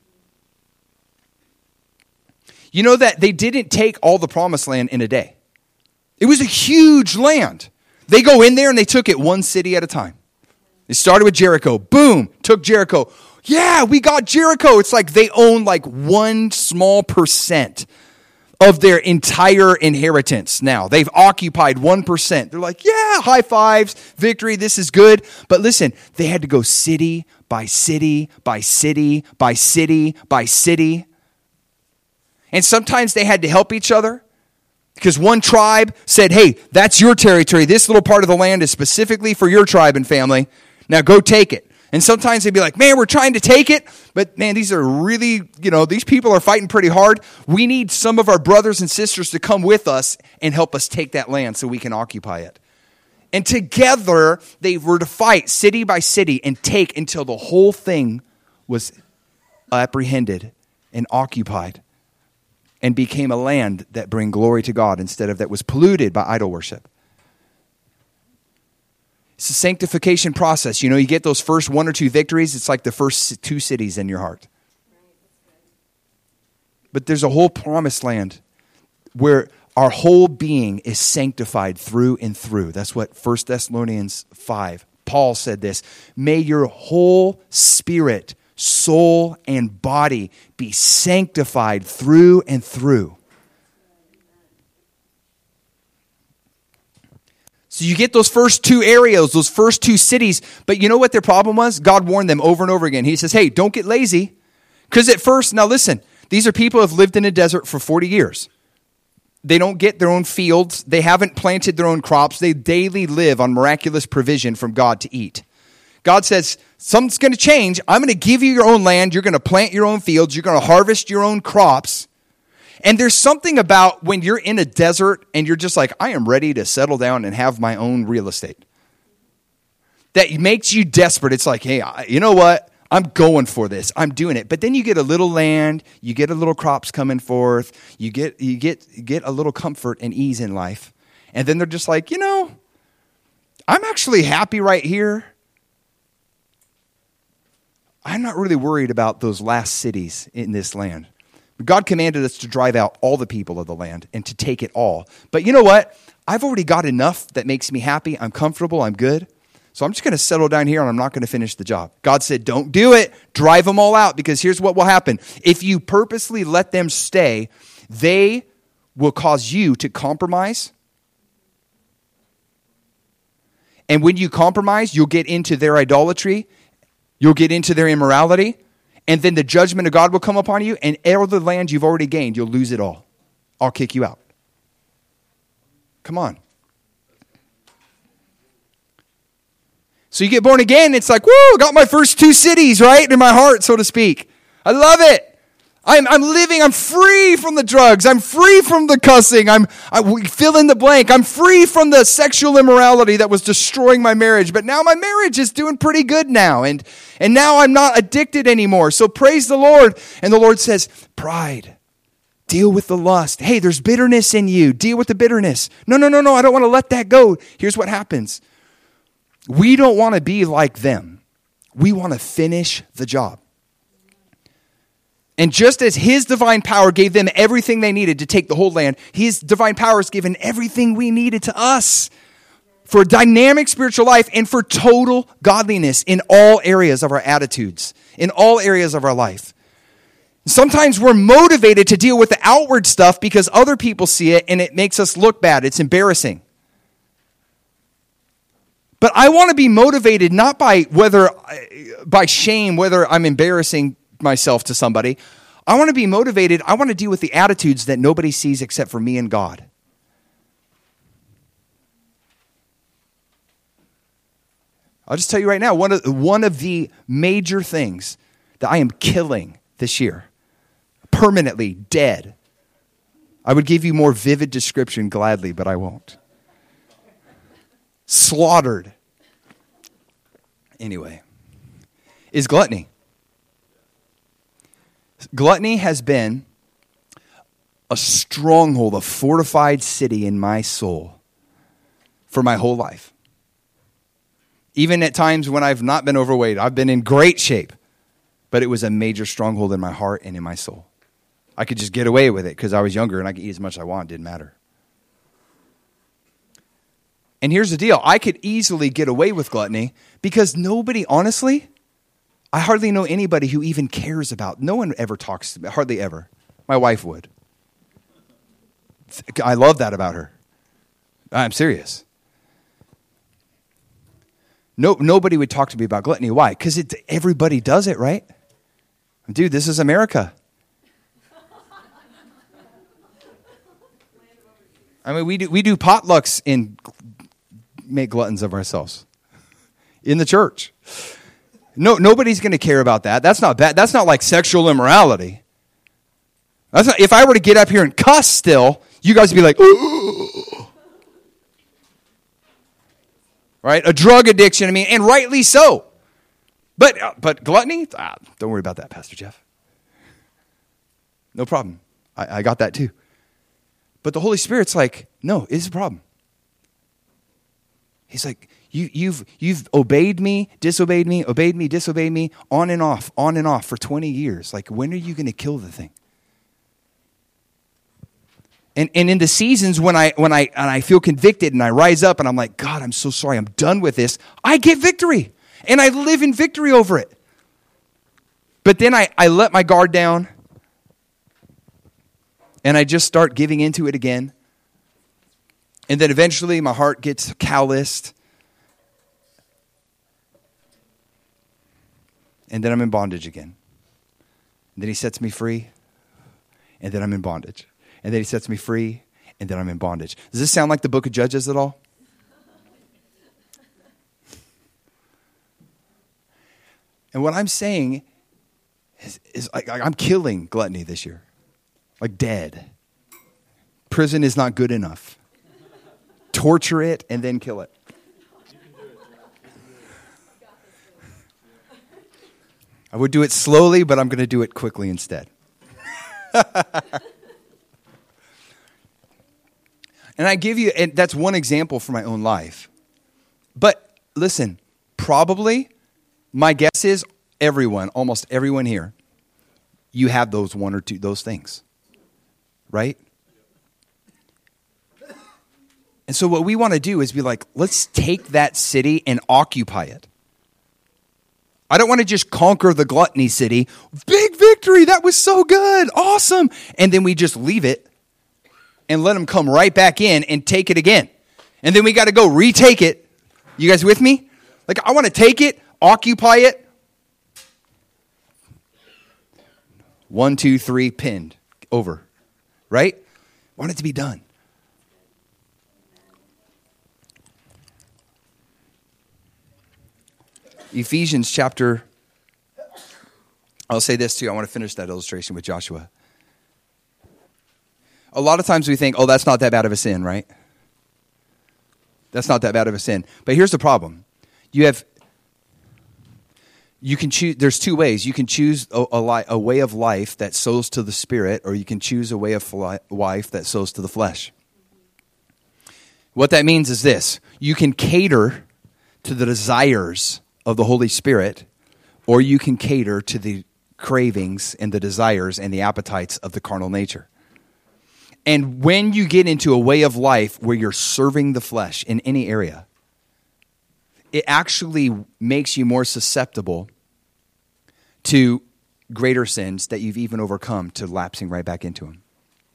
You know that they didn't take all the promised land in a day. It was a huge land. They go in there and they took it one city at a time. They started with Jericho. Boom, took Jericho. Yeah, we got Jericho. It's like they own like 1 small % of their entire inheritance now. They've occupied 1%. They're like, yeah, high fives, victory, this is good. But listen, they had to go city by city by city by city by city. And sometimes they had to help each other because one tribe said, hey, that's your territory. This little part of the land is specifically for your tribe and family. Now go take it. And sometimes they'd be like, man, we're trying to take it. But man, these are really, these people are fighting pretty hard. We need some of our brothers and sisters to come with us and help us take that land so we can occupy it. And together they were to fight city by city and take until the whole thing was apprehended and occupied and became a land that bring glory to God instead of that was polluted by idol worship. It's a sanctification process. You get those first 1 or 2 victories. It's like the first 2 cities in your heart. But there's a whole promised land where our whole being is sanctified through and through. That's what 1 Thessalonians 5. Paul said this. May your whole spirit, soul, and body be sanctified through and through. So you get those first 2 areas, those first 2 cities, but you know what their problem was? God warned them over and over again. He says, hey, don't get lazy. Because at first, now listen, these are people who have lived in a desert for 40 years. They don't get their own fields. They haven't planted their own crops. They daily live on miraculous provision from God to eat. God says, something's going to change. I'm going to give you your own land. You're going to plant your own fields. You're going to harvest your own crops. And there's something about when you're in a desert and you're just like, I am ready to settle down and have my own real estate. That makes you desperate. It's like, hey, you know what? I'm going for this. I'm doing it. But then you get a little land. You get a little crops coming forth. You get a little comfort and ease in life. And then they're just like, I'm actually happy right here. I'm not really worried about those last cities in this land. God commanded us to drive out all the people of the land and to take it all. But you know what? I've already got enough that makes me happy. I'm comfortable. I'm good. So I'm just going to settle down here and I'm not going to finish the job. God said, don't do it. Drive them all out because here's what will happen. If you purposely let them stay, they will cause you to compromise. And when you compromise, you'll get into their idolatry. You'll get into their immorality. And then the judgment of God will come upon you, and all the land you've already gained, you'll lose it all. I'll kick you out. Come on. So you get born again, it's like, woo, got my first 2 cities, right, in my heart, so to speak. I love it. I'm living, I'm free from the drugs. I'm free from the cussing. I fill in the blank. I'm free from the sexual immorality that was destroying my marriage. But now my marriage is doing pretty good now. And now I'm not addicted anymore. So praise the Lord. And the Lord says, pride. Deal with the lust. Hey, there's bitterness in you. Deal with the bitterness. No. I don't want to let that go. Here's what happens. We don't want to be like them. We want to finish the job. And just as his divine power gave them everything they needed to take the whole land, his divine power has given everything we needed to us for dynamic spiritual life and for total godliness in all areas of our attitudes, in all areas of our life. Sometimes we're motivated to deal with the outward stuff because other people see it and it makes us look bad. It's embarrassing. But I want to be motivated not by shame, whether I'm embarrassing myself to somebody. I want to be motivated. I want to deal with the attitudes that nobody sees except for me and God. I'll just tell you right now, one of the major things that I am killing this year, permanently dead. I would give you more vivid description gladly, but I won't. Slaughtered. Anyway, is gluttony. Gluttony has been a stronghold, a fortified city in my soul for my whole life. Even at times when I've not been overweight, I've been in great shape, but it was a major stronghold in my heart and in my soul. I could just get away with it because I was younger and I could eat as much as I want. It didn't matter. And here's the deal. I could easily get away with gluttony because nobody, honestly, I hardly know anybody who even cares about. No one ever talks to me, hardly ever. My wife would. I love that about her. I'm serious. Nobody would talk to me about gluttony. Why? Because everybody does it, right? Dude, this is America. I mean, we do potlucks and make gluttons of ourselves in the church. Nobody's going to care about that. That's not bad. That's not like sexual immorality. That's not, if I were to get up here and cuss still, you guys would be like, ooh. Right? A drug addiction, and rightly so. But gluttony? Don't worry about that, Pastor Jeff. No problem. I got that too. But the Holy Spirit's like, no, it's a problem. He's like, you've obeyed me, disobeyed me, obeyed me, disobeyed me, on and off for 20 years. Like, when are you going to kill the thing? And in the seasons when I feel convicted and I rise up and I'm like, God, I'm so sorry, I'm done with this, I get victory. And I live in victory over it. But then I let my guard down and I just start giving into it again. And then eventually my heart gets calloused. And then I'm in bondage again. And then he sets me free. And then I'm in bondage. And then he sets me free, and then I'm in bondage. Does this sound like the book of Judges at all? And what I'm saying is I'm killing gluttony this year. Like dead. Prison is not good enough. Torture it and then kill it. I would do it slowly, but I'm going to do it quickly instead. And I give you, and that's one example from my own life. But listen, probably, my guess is almost everyone here, you have those one or two, those things. Right? And so what we want to do is be like, let's take that city and occupy it. I don't want to just conquer the gluttony city. Big victory, that was so good, awesome. And then we just leave it. And let them come right back in and take it again. And then we got to go retake it. You guys with me? Like, I want to take it, occupy it. 1, 2, 3, pinned, over. Right? Want it to be done. Ephesians chapter, I'll say this too. I want to finish that illustration with Joshua. A lot of times we think, oh, that's not that bad of a sin, right? That's not that bad of a sin. But here's the problem. You can choose, there's two ways. You can choose a way of life that sows to the spirit, or you can choose a way of life that sows to the flesh. What that means is this. You can cater to the desires of the Holy Spirit, or you can cater to the cravings and the desires and the appetites of the carnal nature. And when you get into a way of life where you're serving the flesh in any area, it actually makes you more susceptible to greater sins that you've even overcome, to lapsing right back into them.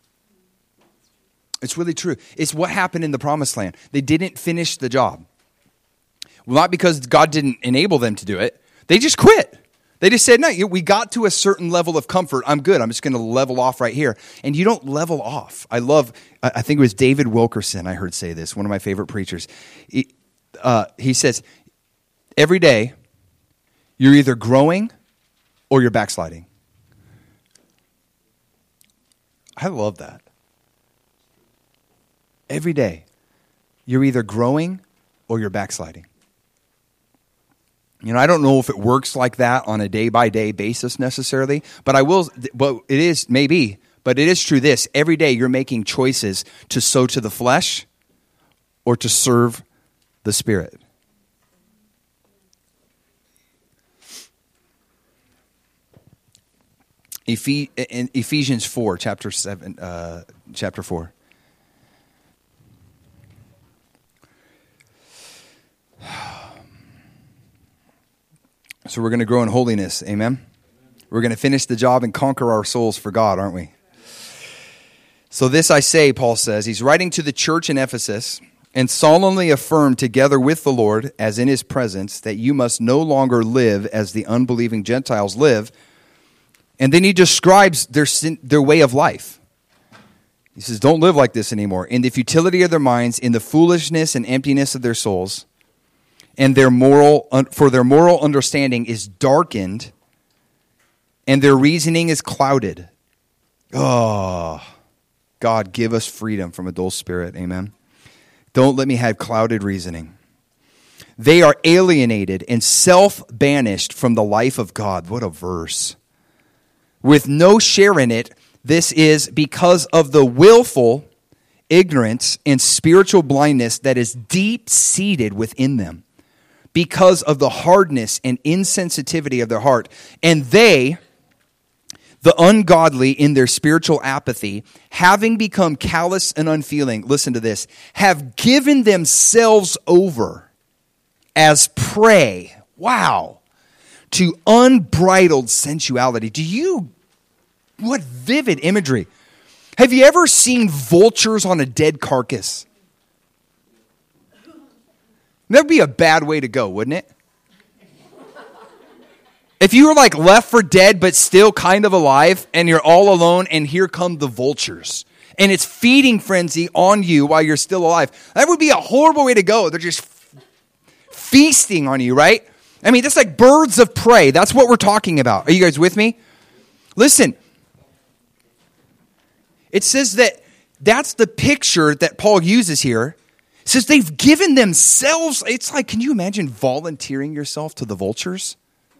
It's really true. It's what happened in the Promised Land. They didn't finish the job. Well, not because God didn't enable them to do it. They just quit. They just said, no, we got to a certain level of comfort. I'm good. I'm just going to level off right here. And you don't level off. I think it was David Wilkerson I heard say this, one of my favorite preachers. He says, every day you're either growing or you're backsliding. I love that. Every day you're either growing or you're backsliding. You know, I don't know if it works like that on a day-by-day basis necessarily, but it is true this. Every day you're making choices to sow to the flesh or to serve the Spirit. In Ephesians 4, chapter 4. So we're going to grow in holiness, amen? We're going to finish the job and conquer our souls for God, aren't we? So this I say, Paul says, he's writing to the church in Ephesus, and solemnly affirm together with the Lord, as in his presence, that you must no longer live as the unbelieving Gentiles live. And then he describes their way of life. He says, don't live like this anymore. In the futility of their minds, in the foolishness and emptiness of their souls, and their moral understanding is darkened, and their reasoning is clouded. Oh, God, give us freedom from a dull spirit. Amen. Don't let me have clouded reasoning. They are alienated and self-banished from the life of God. What a verse. With no share in it, this is because of the willful ignorance and spiritual blindness that is deep-seated within them, because of the hardness and insensitivity of their heart. And they, the ungodly in their spiritual apathy, having become callous and unfeeling, listen to this, have given themselves over as prey, to unbridled sensuality. What vivid imagery. Have you ever seen vultures on a dead carcass? That'd be a bad way to go, wouldn't it? If you were like left for dead but still kind of alive and you're all alone and here come the vultures and it's feeding frenzy on you while you're still alive. That would be a horrible way to go. They're just feasting on you, right? I mean, that's like birds of prey. That's what we're talking about. Are you guys with me? Listen. It says that's the picture that Paul uses here. It says they've given themselves. It's like, can you imagine volunteering yourself to the vultures?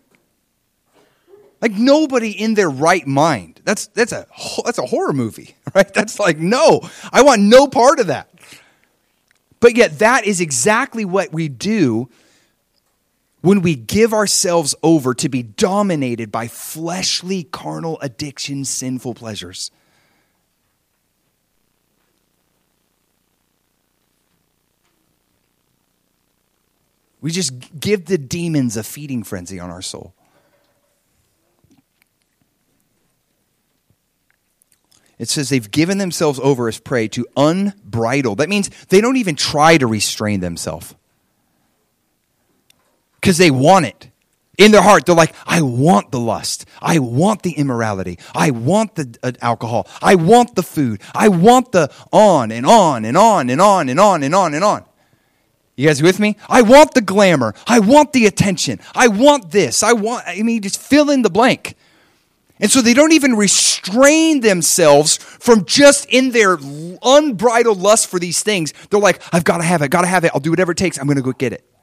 Like nobody in their right mind. That's a horror movie, right? That's like, no, I want no part of that. But yet that is exactly what we do when we give ourselves over to be dominated by fleshly, carnal addictions, sinful pleasures. We just give the demons a feeding frenzy on our soul. It says they've given themselves over as prey to unbridled. That means they don't even try to restrain themselves. Because they want it. In their heart, they're like, I want the lust. I want the immorality. I want the alcohol. I want the food. I want the on and on and on and on and on and on and on. You guys with me? I want the glamour. I want the attention. I want this. Just fill in the blank. And so they don't even restrain themselves from just in their unbridled lust for these things. They're like, I've got to have it. I'll do whatever it takes. I'm going to go get it.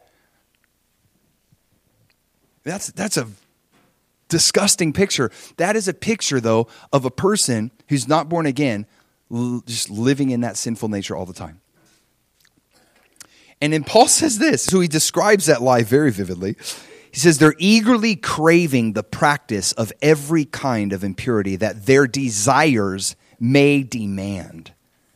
That's a disgusting picture. That is a picture, though, of a person who's not born again, just living in that sinful nature all the time. And then Paul says this. So he describes that lie very vividly. He says, they're eagerly craving the practice of every kind of impurity that their desires may demand.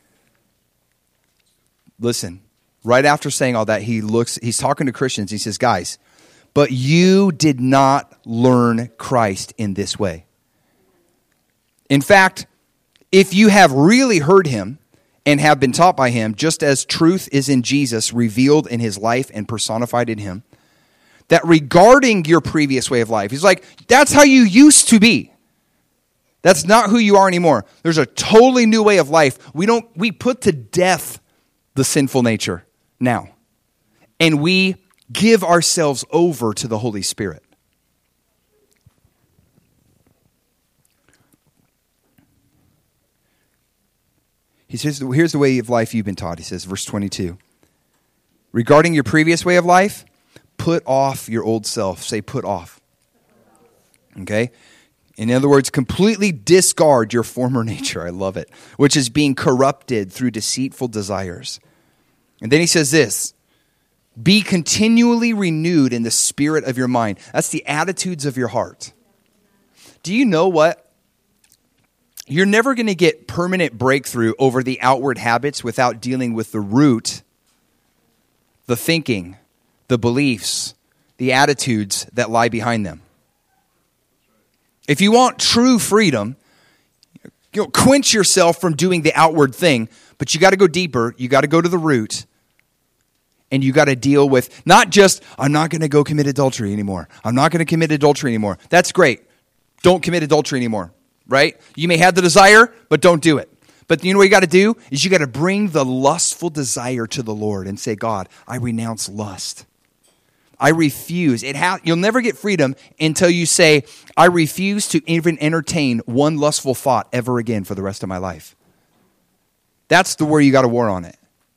Listen, right after saying all that, he's talking to Christians. He says, guys, but you did not learn Christ in this way. In fact, if you have really heard him and have been taught by him, just as truth is in Jesus, revealed in his life and personified in him, that regarding your previous way of life, he's like, that's how you used to be. That's not who you are anymore. There's a totally new way of life. We put to death the sinful nature now. And we give ourselves over to the Holy Spirit. He says, here's the way of life you've been taught. He says, verse 22. Regarding your previous way of life, put off your old self. Say, put off. Okay? In other words, completely discard your former nature. I love it. Which is being corrupted through deceitful desires. And then he says this. Be continually renewed in the spirit of your mind. That's the attitudes of your heart. Do you know what? You're never going to get permanent breakthrough over the outward habits without dealing with the root, the thinking, the beliefs, the attitudes that lie behind them. If you want true freedom, quench yourself from doing the outward thing, but you got to go deeper. You got to go to the root. And you got to deal with not just, I'm not going to go commit adultery anymore. I'm not going to commit adultery anymore. That's great. Don't commit adultery anymore. Right? You may have the desire, but don't do it. But you know what you got to do? Is you got to bring the lustful desire to the Lord and say, God, I renounce lust. I refuse. You'll never get freedom until you say, I refuse to even entertain one lustful thought ever again for the rest of my life. That's where you got to war on it.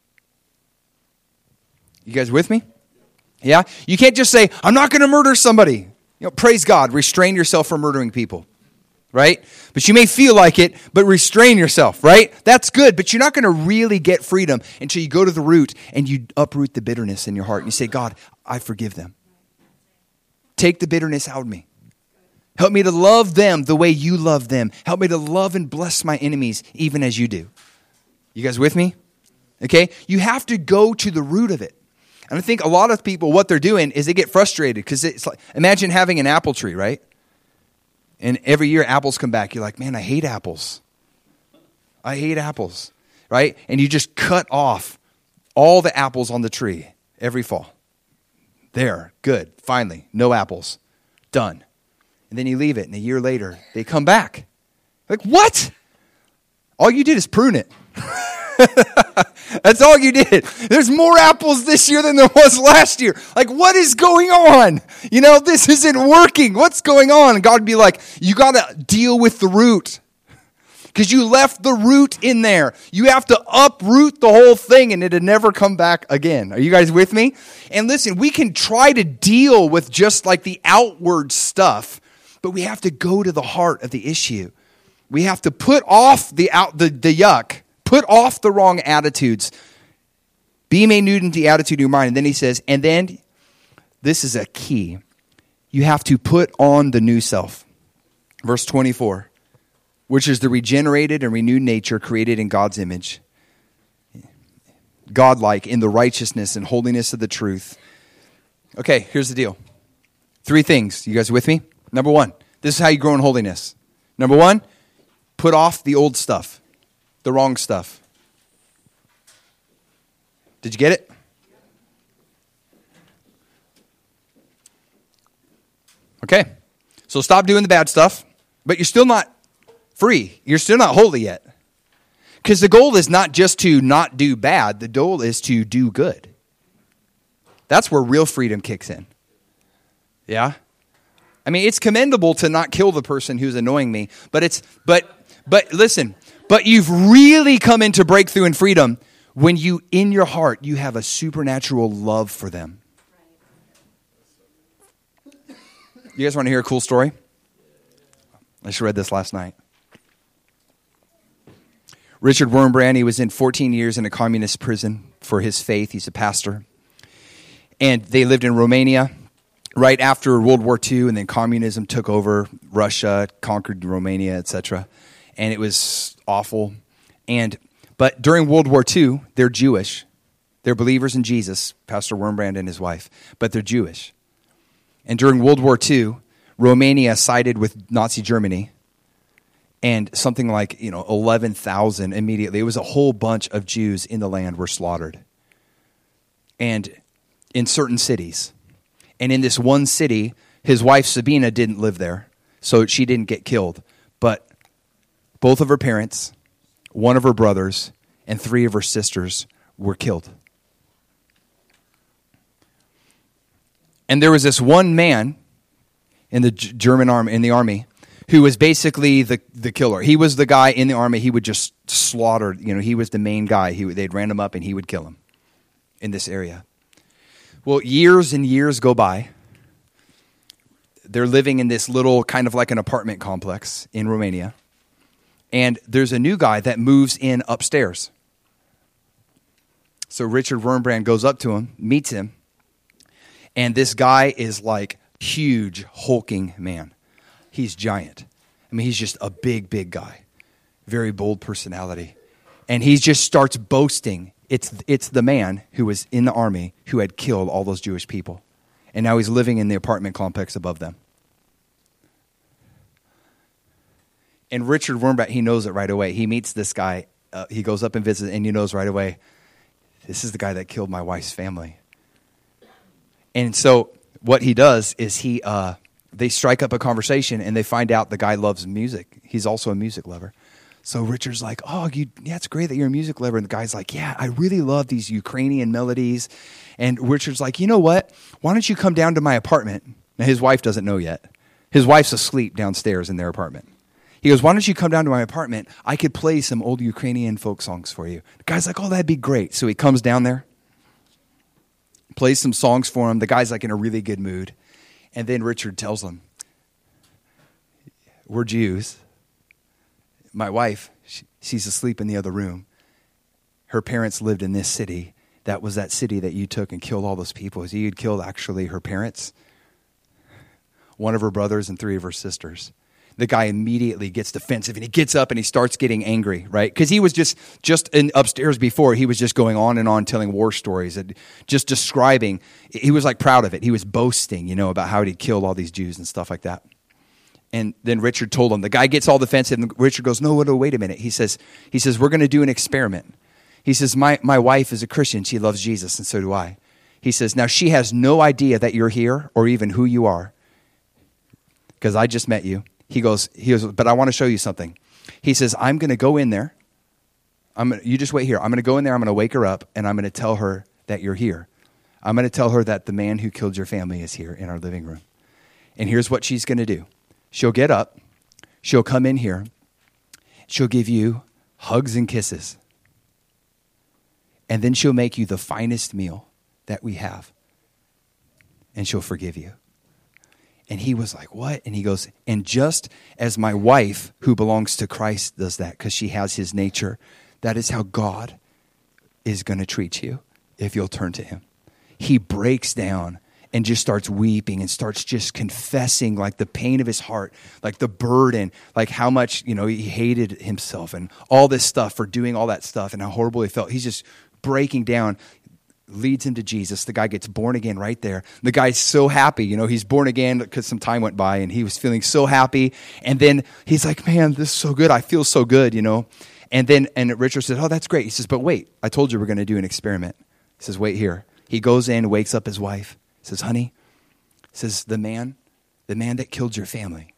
You guys with me? Yeah? You can't just say, I'm not going to murder somebody. Praise God. Restrain yourself from murdering people. Right? But you may feel like it, but restrain yourself, right? That's good, but you're not going to really get freedom until you go to the root and you uproot the bitterness in your heart. And you say, God, I forgive them. Take the bitterness out of me. Help me to love them the way you love them. Help me to love and bless my enemies even as you do. You guys with me? Okay? You have to go to the root of it. And I think a lot of people, what they're doing is they get frustrated because it's like, imagine having an apple tree, right? And every year apples come back. You're like, man, I hate apples. I hate apples, right? And you just cut off all the apples on the tree every fall. There, good, finally, no apples, done. And then you leave it, and a year later, they come back. Like, what? All you did is prune it. That's all you did. There's more apples this year than there was last year. Like, what is going on? This isn't working. What's going on? And God would be like, you got to deal with the root. Because you left the root in there. You have to uproot the whole thing and it'd never come back again. Are you guys with me? And listen, we can try to deal with just like the outward stuff, but we have to go to the heart of the issue. We have to put off the yuck. Put off the wrong attitudes. Be made new in the attitude of your mind. And then he says, and then, this is a key. You have to put on the new self. Verse 24, which is the regenerated and renewed nature created in God's image. Godlike in the righteousness and holiness of the truth. Okay, here's the deal. 3 things. You guys with me? Number 1, this is how you grow in holiness. Number 1, put off the old stuff. The wrong stuff. Did you get it? Okay. So stop doing the bad stuff, but you're still not free. You're still not holy yet. Because the goal is not just to not do bad. The goal is to do good. That's where real freedom kicks in. Yeah? I mean, it's commendable to not kill the person who's annoying me, but listen, but you've really come into breakthrough and freedom when you, in your heart, you have a supernatural love for them. You guys want to hear a cool story? I just read this last night. Richard Wurmbrand, he was in 14 years in a communist prison for his faith. He's a pastor. And they lived in Romania right after World War II, and then communism took over Russia, conquered Romania, etc. And it was awful. But during World War II, they're Jewish. They're believers in Jesus, Pastor Wurmbrand and his wife, but they're Jewish. And during World War II, Romania sided with Nazi Germany, and something like 11,000 immediately. It was a whole bunch of Jews in the land were slaughtered, and in certain cities. And in this one city, his wife Sabina didn't live there, so she didn't get killed. But both of her parents, one of her brothers, and 3 of her sisters were killed. And there was this one man in the German army, who was basically the killer. He was the guy in the army. He would just slaughter. He was the main guy. They'd ran him up and he would kill him in this area. Well, years and years go by. They're living in this little kind of like an apartment complex in Romania. And there's a new guy that moves in upstairs. So Richard Wurmbrand goes up to him, meets him. And this guy is like huge, hulking man. He's giant. I mean, he's just a big, big guy. Very bold personality. And he just starts boasting. It's the man who was in the army who had killed all those Jewish people. And now he's living in the apartment complex above them. And Richard Wurmbrand, he knows it right away. He meets this guy. He goes up and visits, and he knows right away, this is the guy that killed my wife's family. And so what he does is they strike up a conversation, and they find out the guy loves music. He's also a music lover. So Richard's like, it's great that you're a music lover. And the guy's like, yeah, I really love these Ukrainian melodies. And Richard's like, you know what? Why don't you come down to my apartment? Now, his wife doesn't know yet. His wife's asleep downstairs in their apartment. He goes, why don't you come down to my apartment? I could play some old Ukrainian folk songs for you. The guy's like, that'd be great. So he comes down there, plays some songs for him. The guy's like in a really good mood. And then Richard tells them, we're Jews. My wife, she's asleep in the other room. Her parents lived in this city. That was that city that you took and killed all those people. You'd killed actually her parents, one of her brothers, and 3 of her sisters. The guy immediately gets defensive, and he gets up and he starts getting angry, right? Because he was just upstairs before. He was just going on and on telling war stories and just describing. He was like proud of it. He was boasting, about how he'd killed all these Jews and stuff like that. And then Richard told him. The guy gets all defensive, and Richard goes, no, wait a minute. He says, we're going to do an experiment. He says, my wife is a Christian. She loves Jesus, and so do I. He says, now she has no idea that you're here or even who you are, because I just met you. He goes, but I want to show you something. He says, I'm going to go in there. You just wait here. I'm going to go in there. I'm going to wake her up, and I'm going to tell her that you're here. I'm going to tell her that the man who killed your family is here in our living room. And here's what she's going to do. She'll get up. She'll come in here. She'll give you hugs and kisses. And then she'll make you the finest meal that we have. And she'll forgive you. And he was like, what? And he goes, and just as my wife, who belongs to Christ, does that because she has his nature, that is how God is going to treat you if you'll turn to him. He breaks down and just starts weeping and starts just confessing like the pain of his heart, like the burden, like how much, he hated himself and all this stuff for doing all that stuff and how horrible he felt. He's just breaking down. Leads him to Jesus. The guy gets born again right there. The guy's so happy. He's born again because some time went by and he was feeling so happy. And then he's like, man, this is so good. I feel so good, And Richard says, oh, that's great. He says, but wait, I told you we're going to do an experiment. He says, wait here. He goes in, wakes up his wife. He says, honey, says the man that killed your family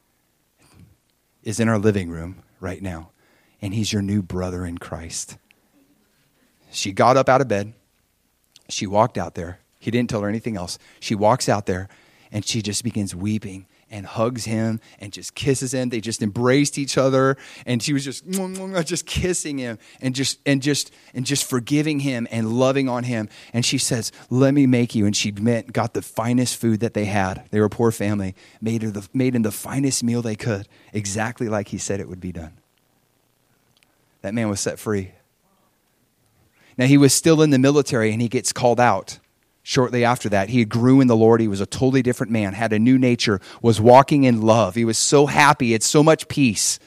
is in our living room right now. And he's your new brother in Christ. She got up out of bed. She walked out there. He didn't tell her anything else. She walks out there, and she just begins weeping and hugs him and just kisses him. They just embraced each other, and she was just kissing him and just forgiving him and loving on him. And she says, "Let me make you." And she got the finest food that they had. They were a poor family. Made him the finest meal they could, exactly like he said it would be done. That man was set free. Now, he was still in the military, and he gets called out Shortly after that, he grew in the Lord. He was a totally different man, had a new nature, was walking in love. He was so happy. It's so much peace.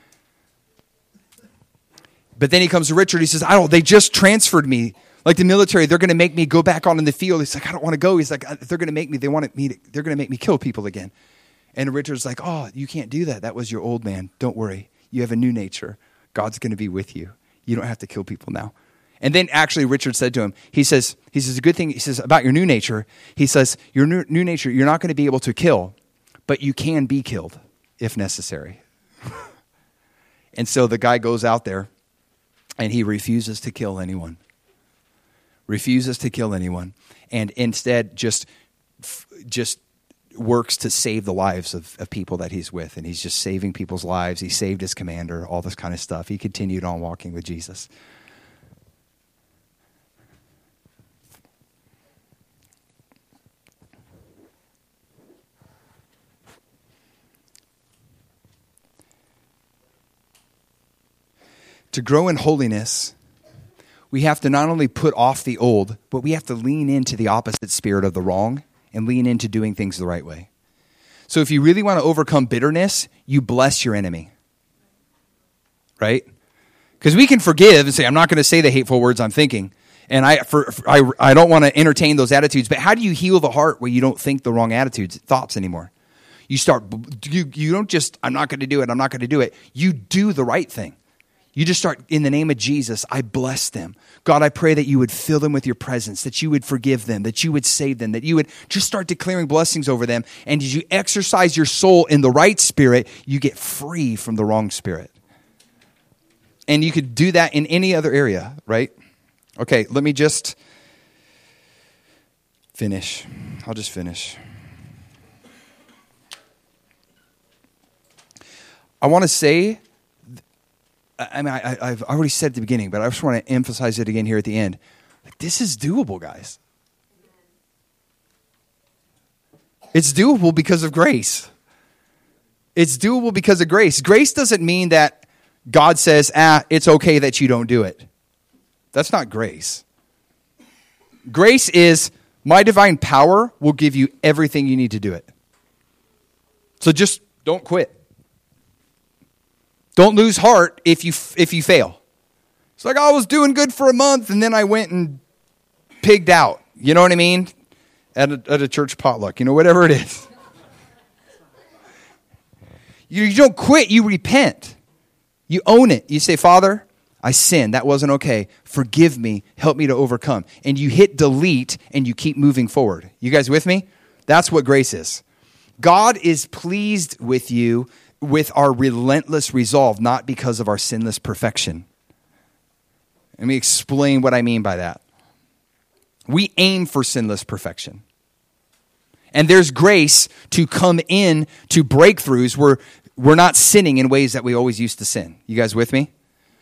But then he comes to Richard. He says, they just transferred me. Like the military, they're going to make me go back on in the field. He's like, I don't want to go. He's like, they're going to make me, they're going to make me kill people again. And Richard's like, oh, you can't do that. That was your old man. Don't worry. You have a new nature. God's going to be with you. You don't have to kill people now. And then actually Richard said to him, he says, a good thing, he says, about your new nature, he says, your new nature, you're not going to be able to kill, but you can be killed if necessary. And so the guy goes out there and he refuses to kill anyone. And instead just works to save the lives of people that he's with. And he's just saving people's lives. He saved his commander, all this kind of stuff. He continued on walking with Jesus. To grow in holiness, we have to not only put off the old, but we have to lean into the opposite spirit of the wrong and lean into doing things the right way. So if you really want to overcome bitterness, you bless your enemy. Right? Because we can forgive and say, I'm not going to say the hateful words I'm thinking. And I don't want to entertain those attitudes. But how do you heal the heart where you don't think the wrong thoughts anymore? You don't just, I'm not going to do it. You do the right thing. You just start, in the name of Jesus, I bless them. God, I pray that you would fill them with your presence, that you would forgive them, that you would save them, that you would just start declaring blessings over them. And as you exercise your soul in the right spirit, you get free from the wrong spirit. And you could do that in any other area, right? Okay, let me just finish. I'll just finish. I want to say, I've already said at the beginning, but I just want to emphasize it again here at the end. This is doable, guys. It's doable because of grace. It's doable because of grace. Grace doesn't mean that God says, it's okay that you don't do it. That's not grace. Grace is, my divine power will give you everything you need to do it. So just don't quit. Don't lose heart if you fail. It's like, I was doing good for a month and then I went and pigged out. You know what I mean? At a church potluck, whatever it is. You don't quit, you repent. You own it. You say, Father, I sinned. That wasn't okay. Forgive me. Help me to overcome. And you hit delete and you keep moving forward. You guys with me? That's what grace is. God is pleased with you with our relentless resolve, not because of our sinless perfection. Let me explain what I mean by that. We aim for sinless perfection. And there's grace to come in to breakthroughs where we're not sinning in ways that we always used to sin. You guys with me?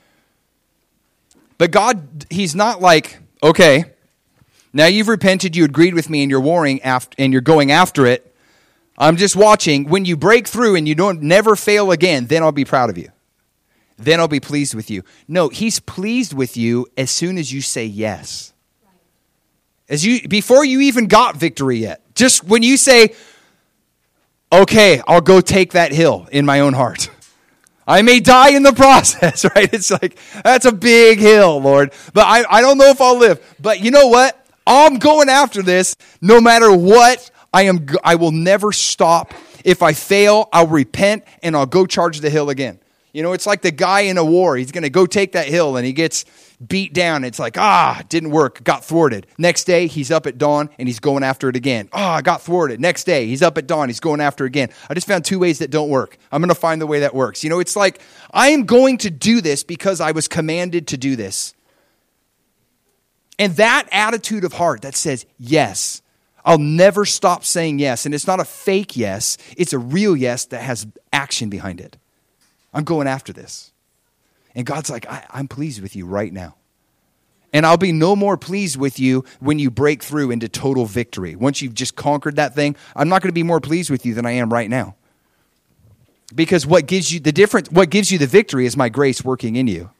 But God, he's not like, okay, now you've repented, you agreed with me, and you're warring and you're going after it. I'm just watching. When you break through and you don't never fail again, then I'll be proud of you. Then I'll be pleased with you. No, he's pleased with you as soon as you say yes. Before you even got victory yet. Just when you say, okay, I'll go take that hill in my own heart. I may die in the process, right? It's like, that's a big hill, Lord. But I don't know if I'll live. But you know what? I'm going after this no matter what. I will never stop. If I fail, I'll repent and I'll go charge the hill again. It's like the guy in a war. He's going to go take that hill and he gets beat down. It's like, didn't work. Got thwarted. Next day, he's up at dawn and he's going after it again. I got thwarted. Next day, he's up at dawn. He's going after it again. I just found 2 ways that don't work. I'm going to find the way that works. It's like, I am going to do this because I was commanded to do this. And that attitude of heart that says, yes, I'll never stop saying yes. And it's not a fake yes. It's a real yes that has action behind it. I'm going after this. And God's like, I'm pleased with you right now. And I'll be no more pleased with you when you break through into total victory. Once you've just conquered that thing, I'm not going to be more pleased with you than I am right now. Because what gives you the victory is my grace working in you.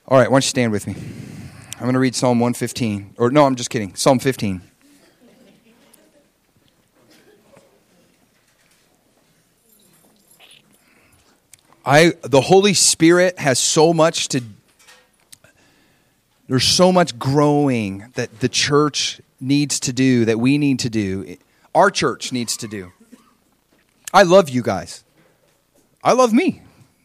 All right, why don't you stand with me? I'm going to read Psalm 115. Or no, I'm just kidding. Psalm 15. The Holy Spirit has so much there's so much growing that the church needs to do, that we need to do. Our church needs to do. I love you guys. I love me.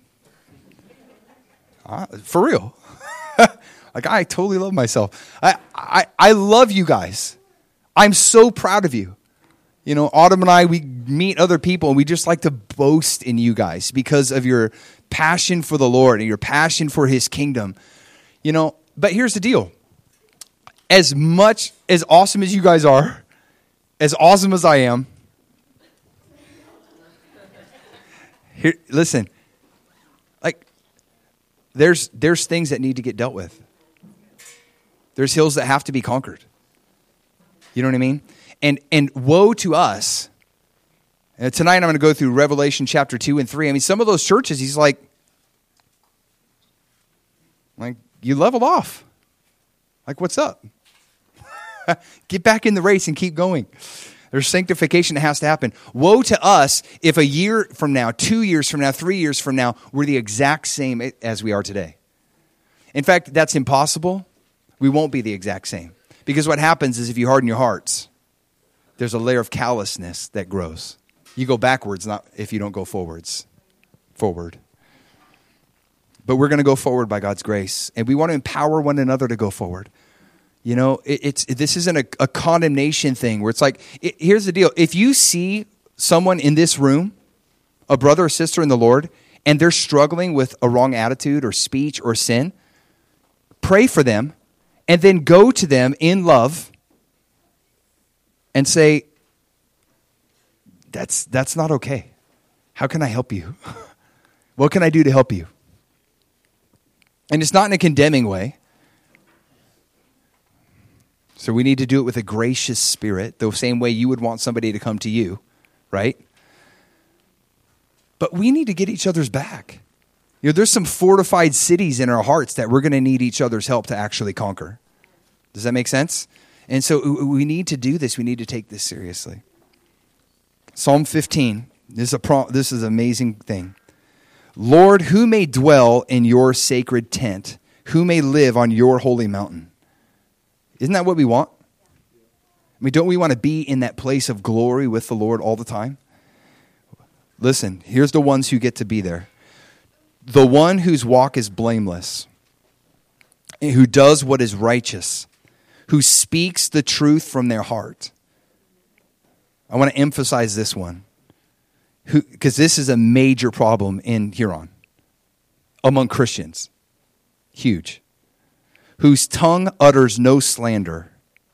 For real. Like, I totally love myself. I love you guys. I'm so proud of you. You know, Autumn and I, we meet other people and we just like to boast in you guys because of your passion for the Lord and your passion for his kingdom. You know, but here's the deal. As awesome as you guys are, as awesome as I am, here, listen, like, there's things that need to get dealt with. There's hills that have to be conquered. You know what I mean? And woe to us. And tonight I'm going to go through Revelation chapter 2 and 3. I mean, some of those churches, he's like, you leveled off. Like, what's up? Get back in the race and keep going. There's sanctification that has to happen. Woe to us if a year from now, 2 years from now, 3 years from now, we're the exact same as we are today. In fact, that's impossible. We won't be the exact same. Because what happens is if you harden your hearts, there's a layer of callousness that grows. You go backwards, not if you don't go forwards. Forward. But we're going to go forward by God's grace. And we want to empower one another to go forward. You know, this isn't a condemnation thing where it's like, here's the deal. If you see someone in this room, a brother or sister in the Lord, and they're struggling with a wrong attitude or speech or sin, pray for them and then go to them in love and say, that's not okay. How can I help you? What can I do to help you? And it's not in a condemning way. So we need to do it with a gracious spirit, the same way you would want somebody to come to you, right? But we need to get each other's back. You know, there's some fortified cities in our hearts that we're going to need each other's help to actually conquer. Does that make sense? And so we need to do this. We need to take this seriously. Psalm 15. This is an amazing thing. Lord, who may dwell in your sacred tent? Who may live on your holy mountain? Isn't that what we want? I mean, don't we want to be in that place of glory with the Lord all the time? Listen, here's the ones who get to be there. The one whose walk is blameless, who does what is righteous, who speaks the truth from their heart. I want to emphasize this one, because this is a major problem in Huron among Christians. Huge. Whose tongue utters no slander,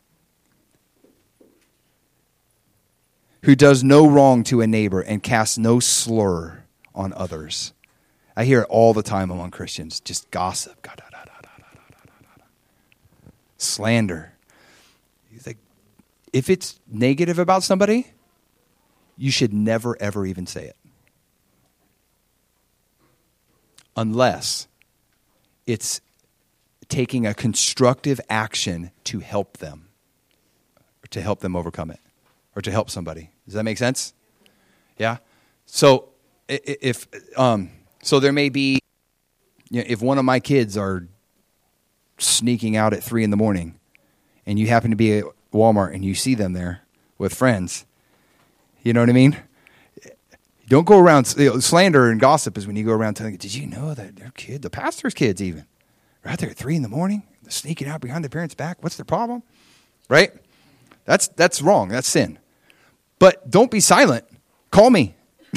who does no wrong to a neighbor and casts no slur on others. I hear it all the time among Christians, just gossip, slander. If it's negative about somebody, you should never, ever even say it. Unless it's taking a constructive action to help them, or to help them overcome it, or to help somebody. Does that make sense? Yeah. So if there may be, you know, if one of my kids are sneaking out at 3 a.m, and you happen to be at Walmart and you see them there with friends, you know what I mean? Don't go around, slander and gossip is when you go around telling, did you know that their kid, the pastor's kids even, right there at 3 a.m, sneaking out behind their parents' back? What's their problem? Right? That's wrong. That's sin. But don't be silent. Call me.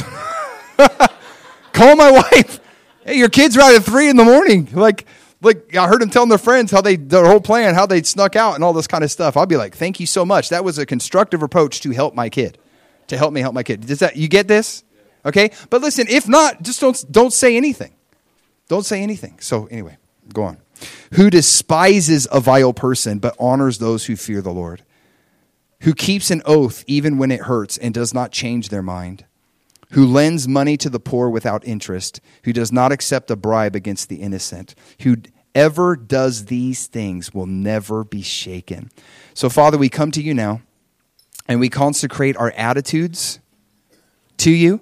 Call my wife. Hey, your kids are out at 3 a.m. Like I heard them telling their friends their whole plan, how they snuck out and all this kind of stuff. I'll be like, thank you so much. That was a constructive approach to help my kid, to help me help my kid. You get this? Okay. But listen, if not, just don't say anything. Don't say anything. So anyway, go on. Who despises a vile person, but honors those who fear the Lord. Who keeps an oath even when it hurts and does not change their mind. Who lends money to the poor without interest. Who does not accept a bribe against the innocent. Who whoever does these things will never be shaken. So, Father, we come to you now, and we consecrate our attitudes to you.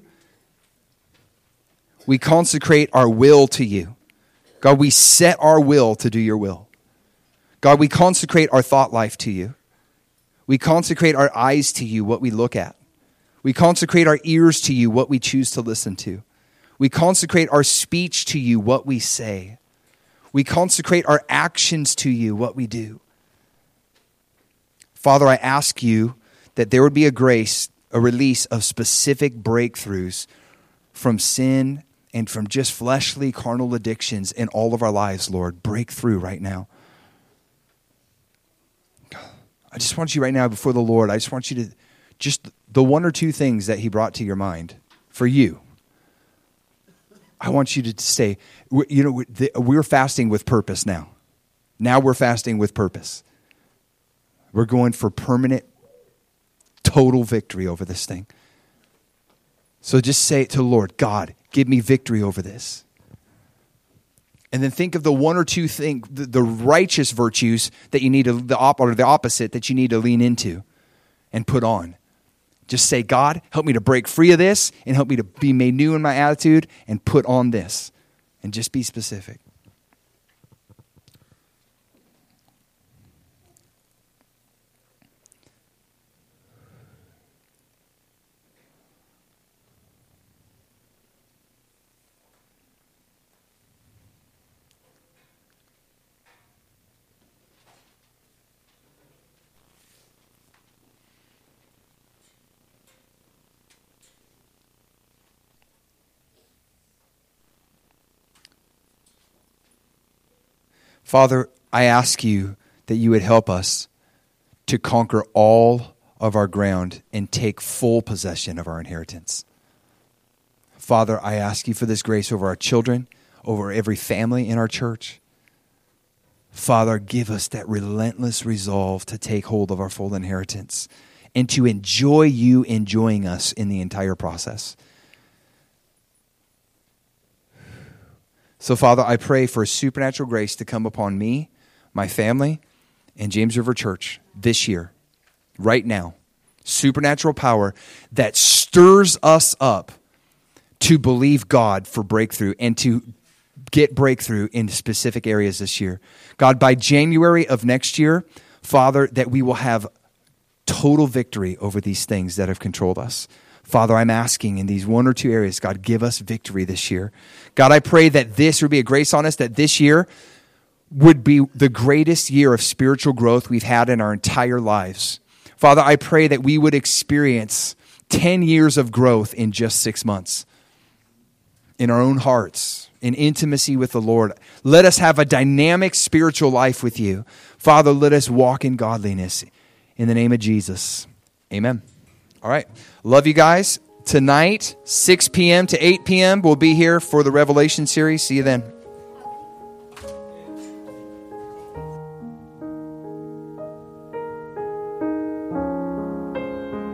We consecrate our will to you. God, we set our will to do your will. God, we consecrate our thought life to you. We consecrate our eyes to you, what we look at. We consecrate our ears to you, what we choose to listen to. We consecrate our speech to you, what we say. We consecrate our actions to you, what we do. Father, I ask you that there would be a grace, a release of specific breakthroughs from sin and from just fleshly, carnal addictions in all of our lives, Lord. Break through right now. I just want you right now before the Lord, I just want you to, just the one or two things that he brought to your mind for you. I want you to say, we're fasting with purpose now. Now we're fasting with purpose. We're going for permanent, total victory over this thing. So just say it to the Lord, God, give me victory over this. And then think of the one or two things, the righteous virtues that you need to, or the opposite that you need to lean into and put on. Just say, God, help me to break free of this and help me to be made new in my attitude and put on this. And just be specific. Father, I ask you that you would help us to conquer all of our ground and take full possession of our inheritance. Father, I ask you for this grace over our children, over every family in our church. Father, give us that relentless resolve to take hold of our full inheritance and to enjoy you enjoying us in the entire process. So, Father, I pray for a supernatural grace to come upon me, my family, and James River Church this year, right now. Supernatural power that stirs us up to believe God for breakthrough and to get breakthrough in specific areas this year. God, by January of next year, Father, that we will have total victory over these things that have controlled us. Father, I'm asking in these one or two areas, God, give us victory this year. God, I pray that this would be a grace on us, that this year would be the greatest year of spiritual growth we've had in our entire lives. Father, I pray that we would experience 10 years of growth in just 6 months in our own hearts, in intimacy with the Lord. Let us have a dynamic spiritual life with you. Father, let us walk in godliness. In the name of Jesus, amen. All right. Love you guys. Tonight, 6 p.m. to 8 p.m. we'll be here for the Revelation series. See you then.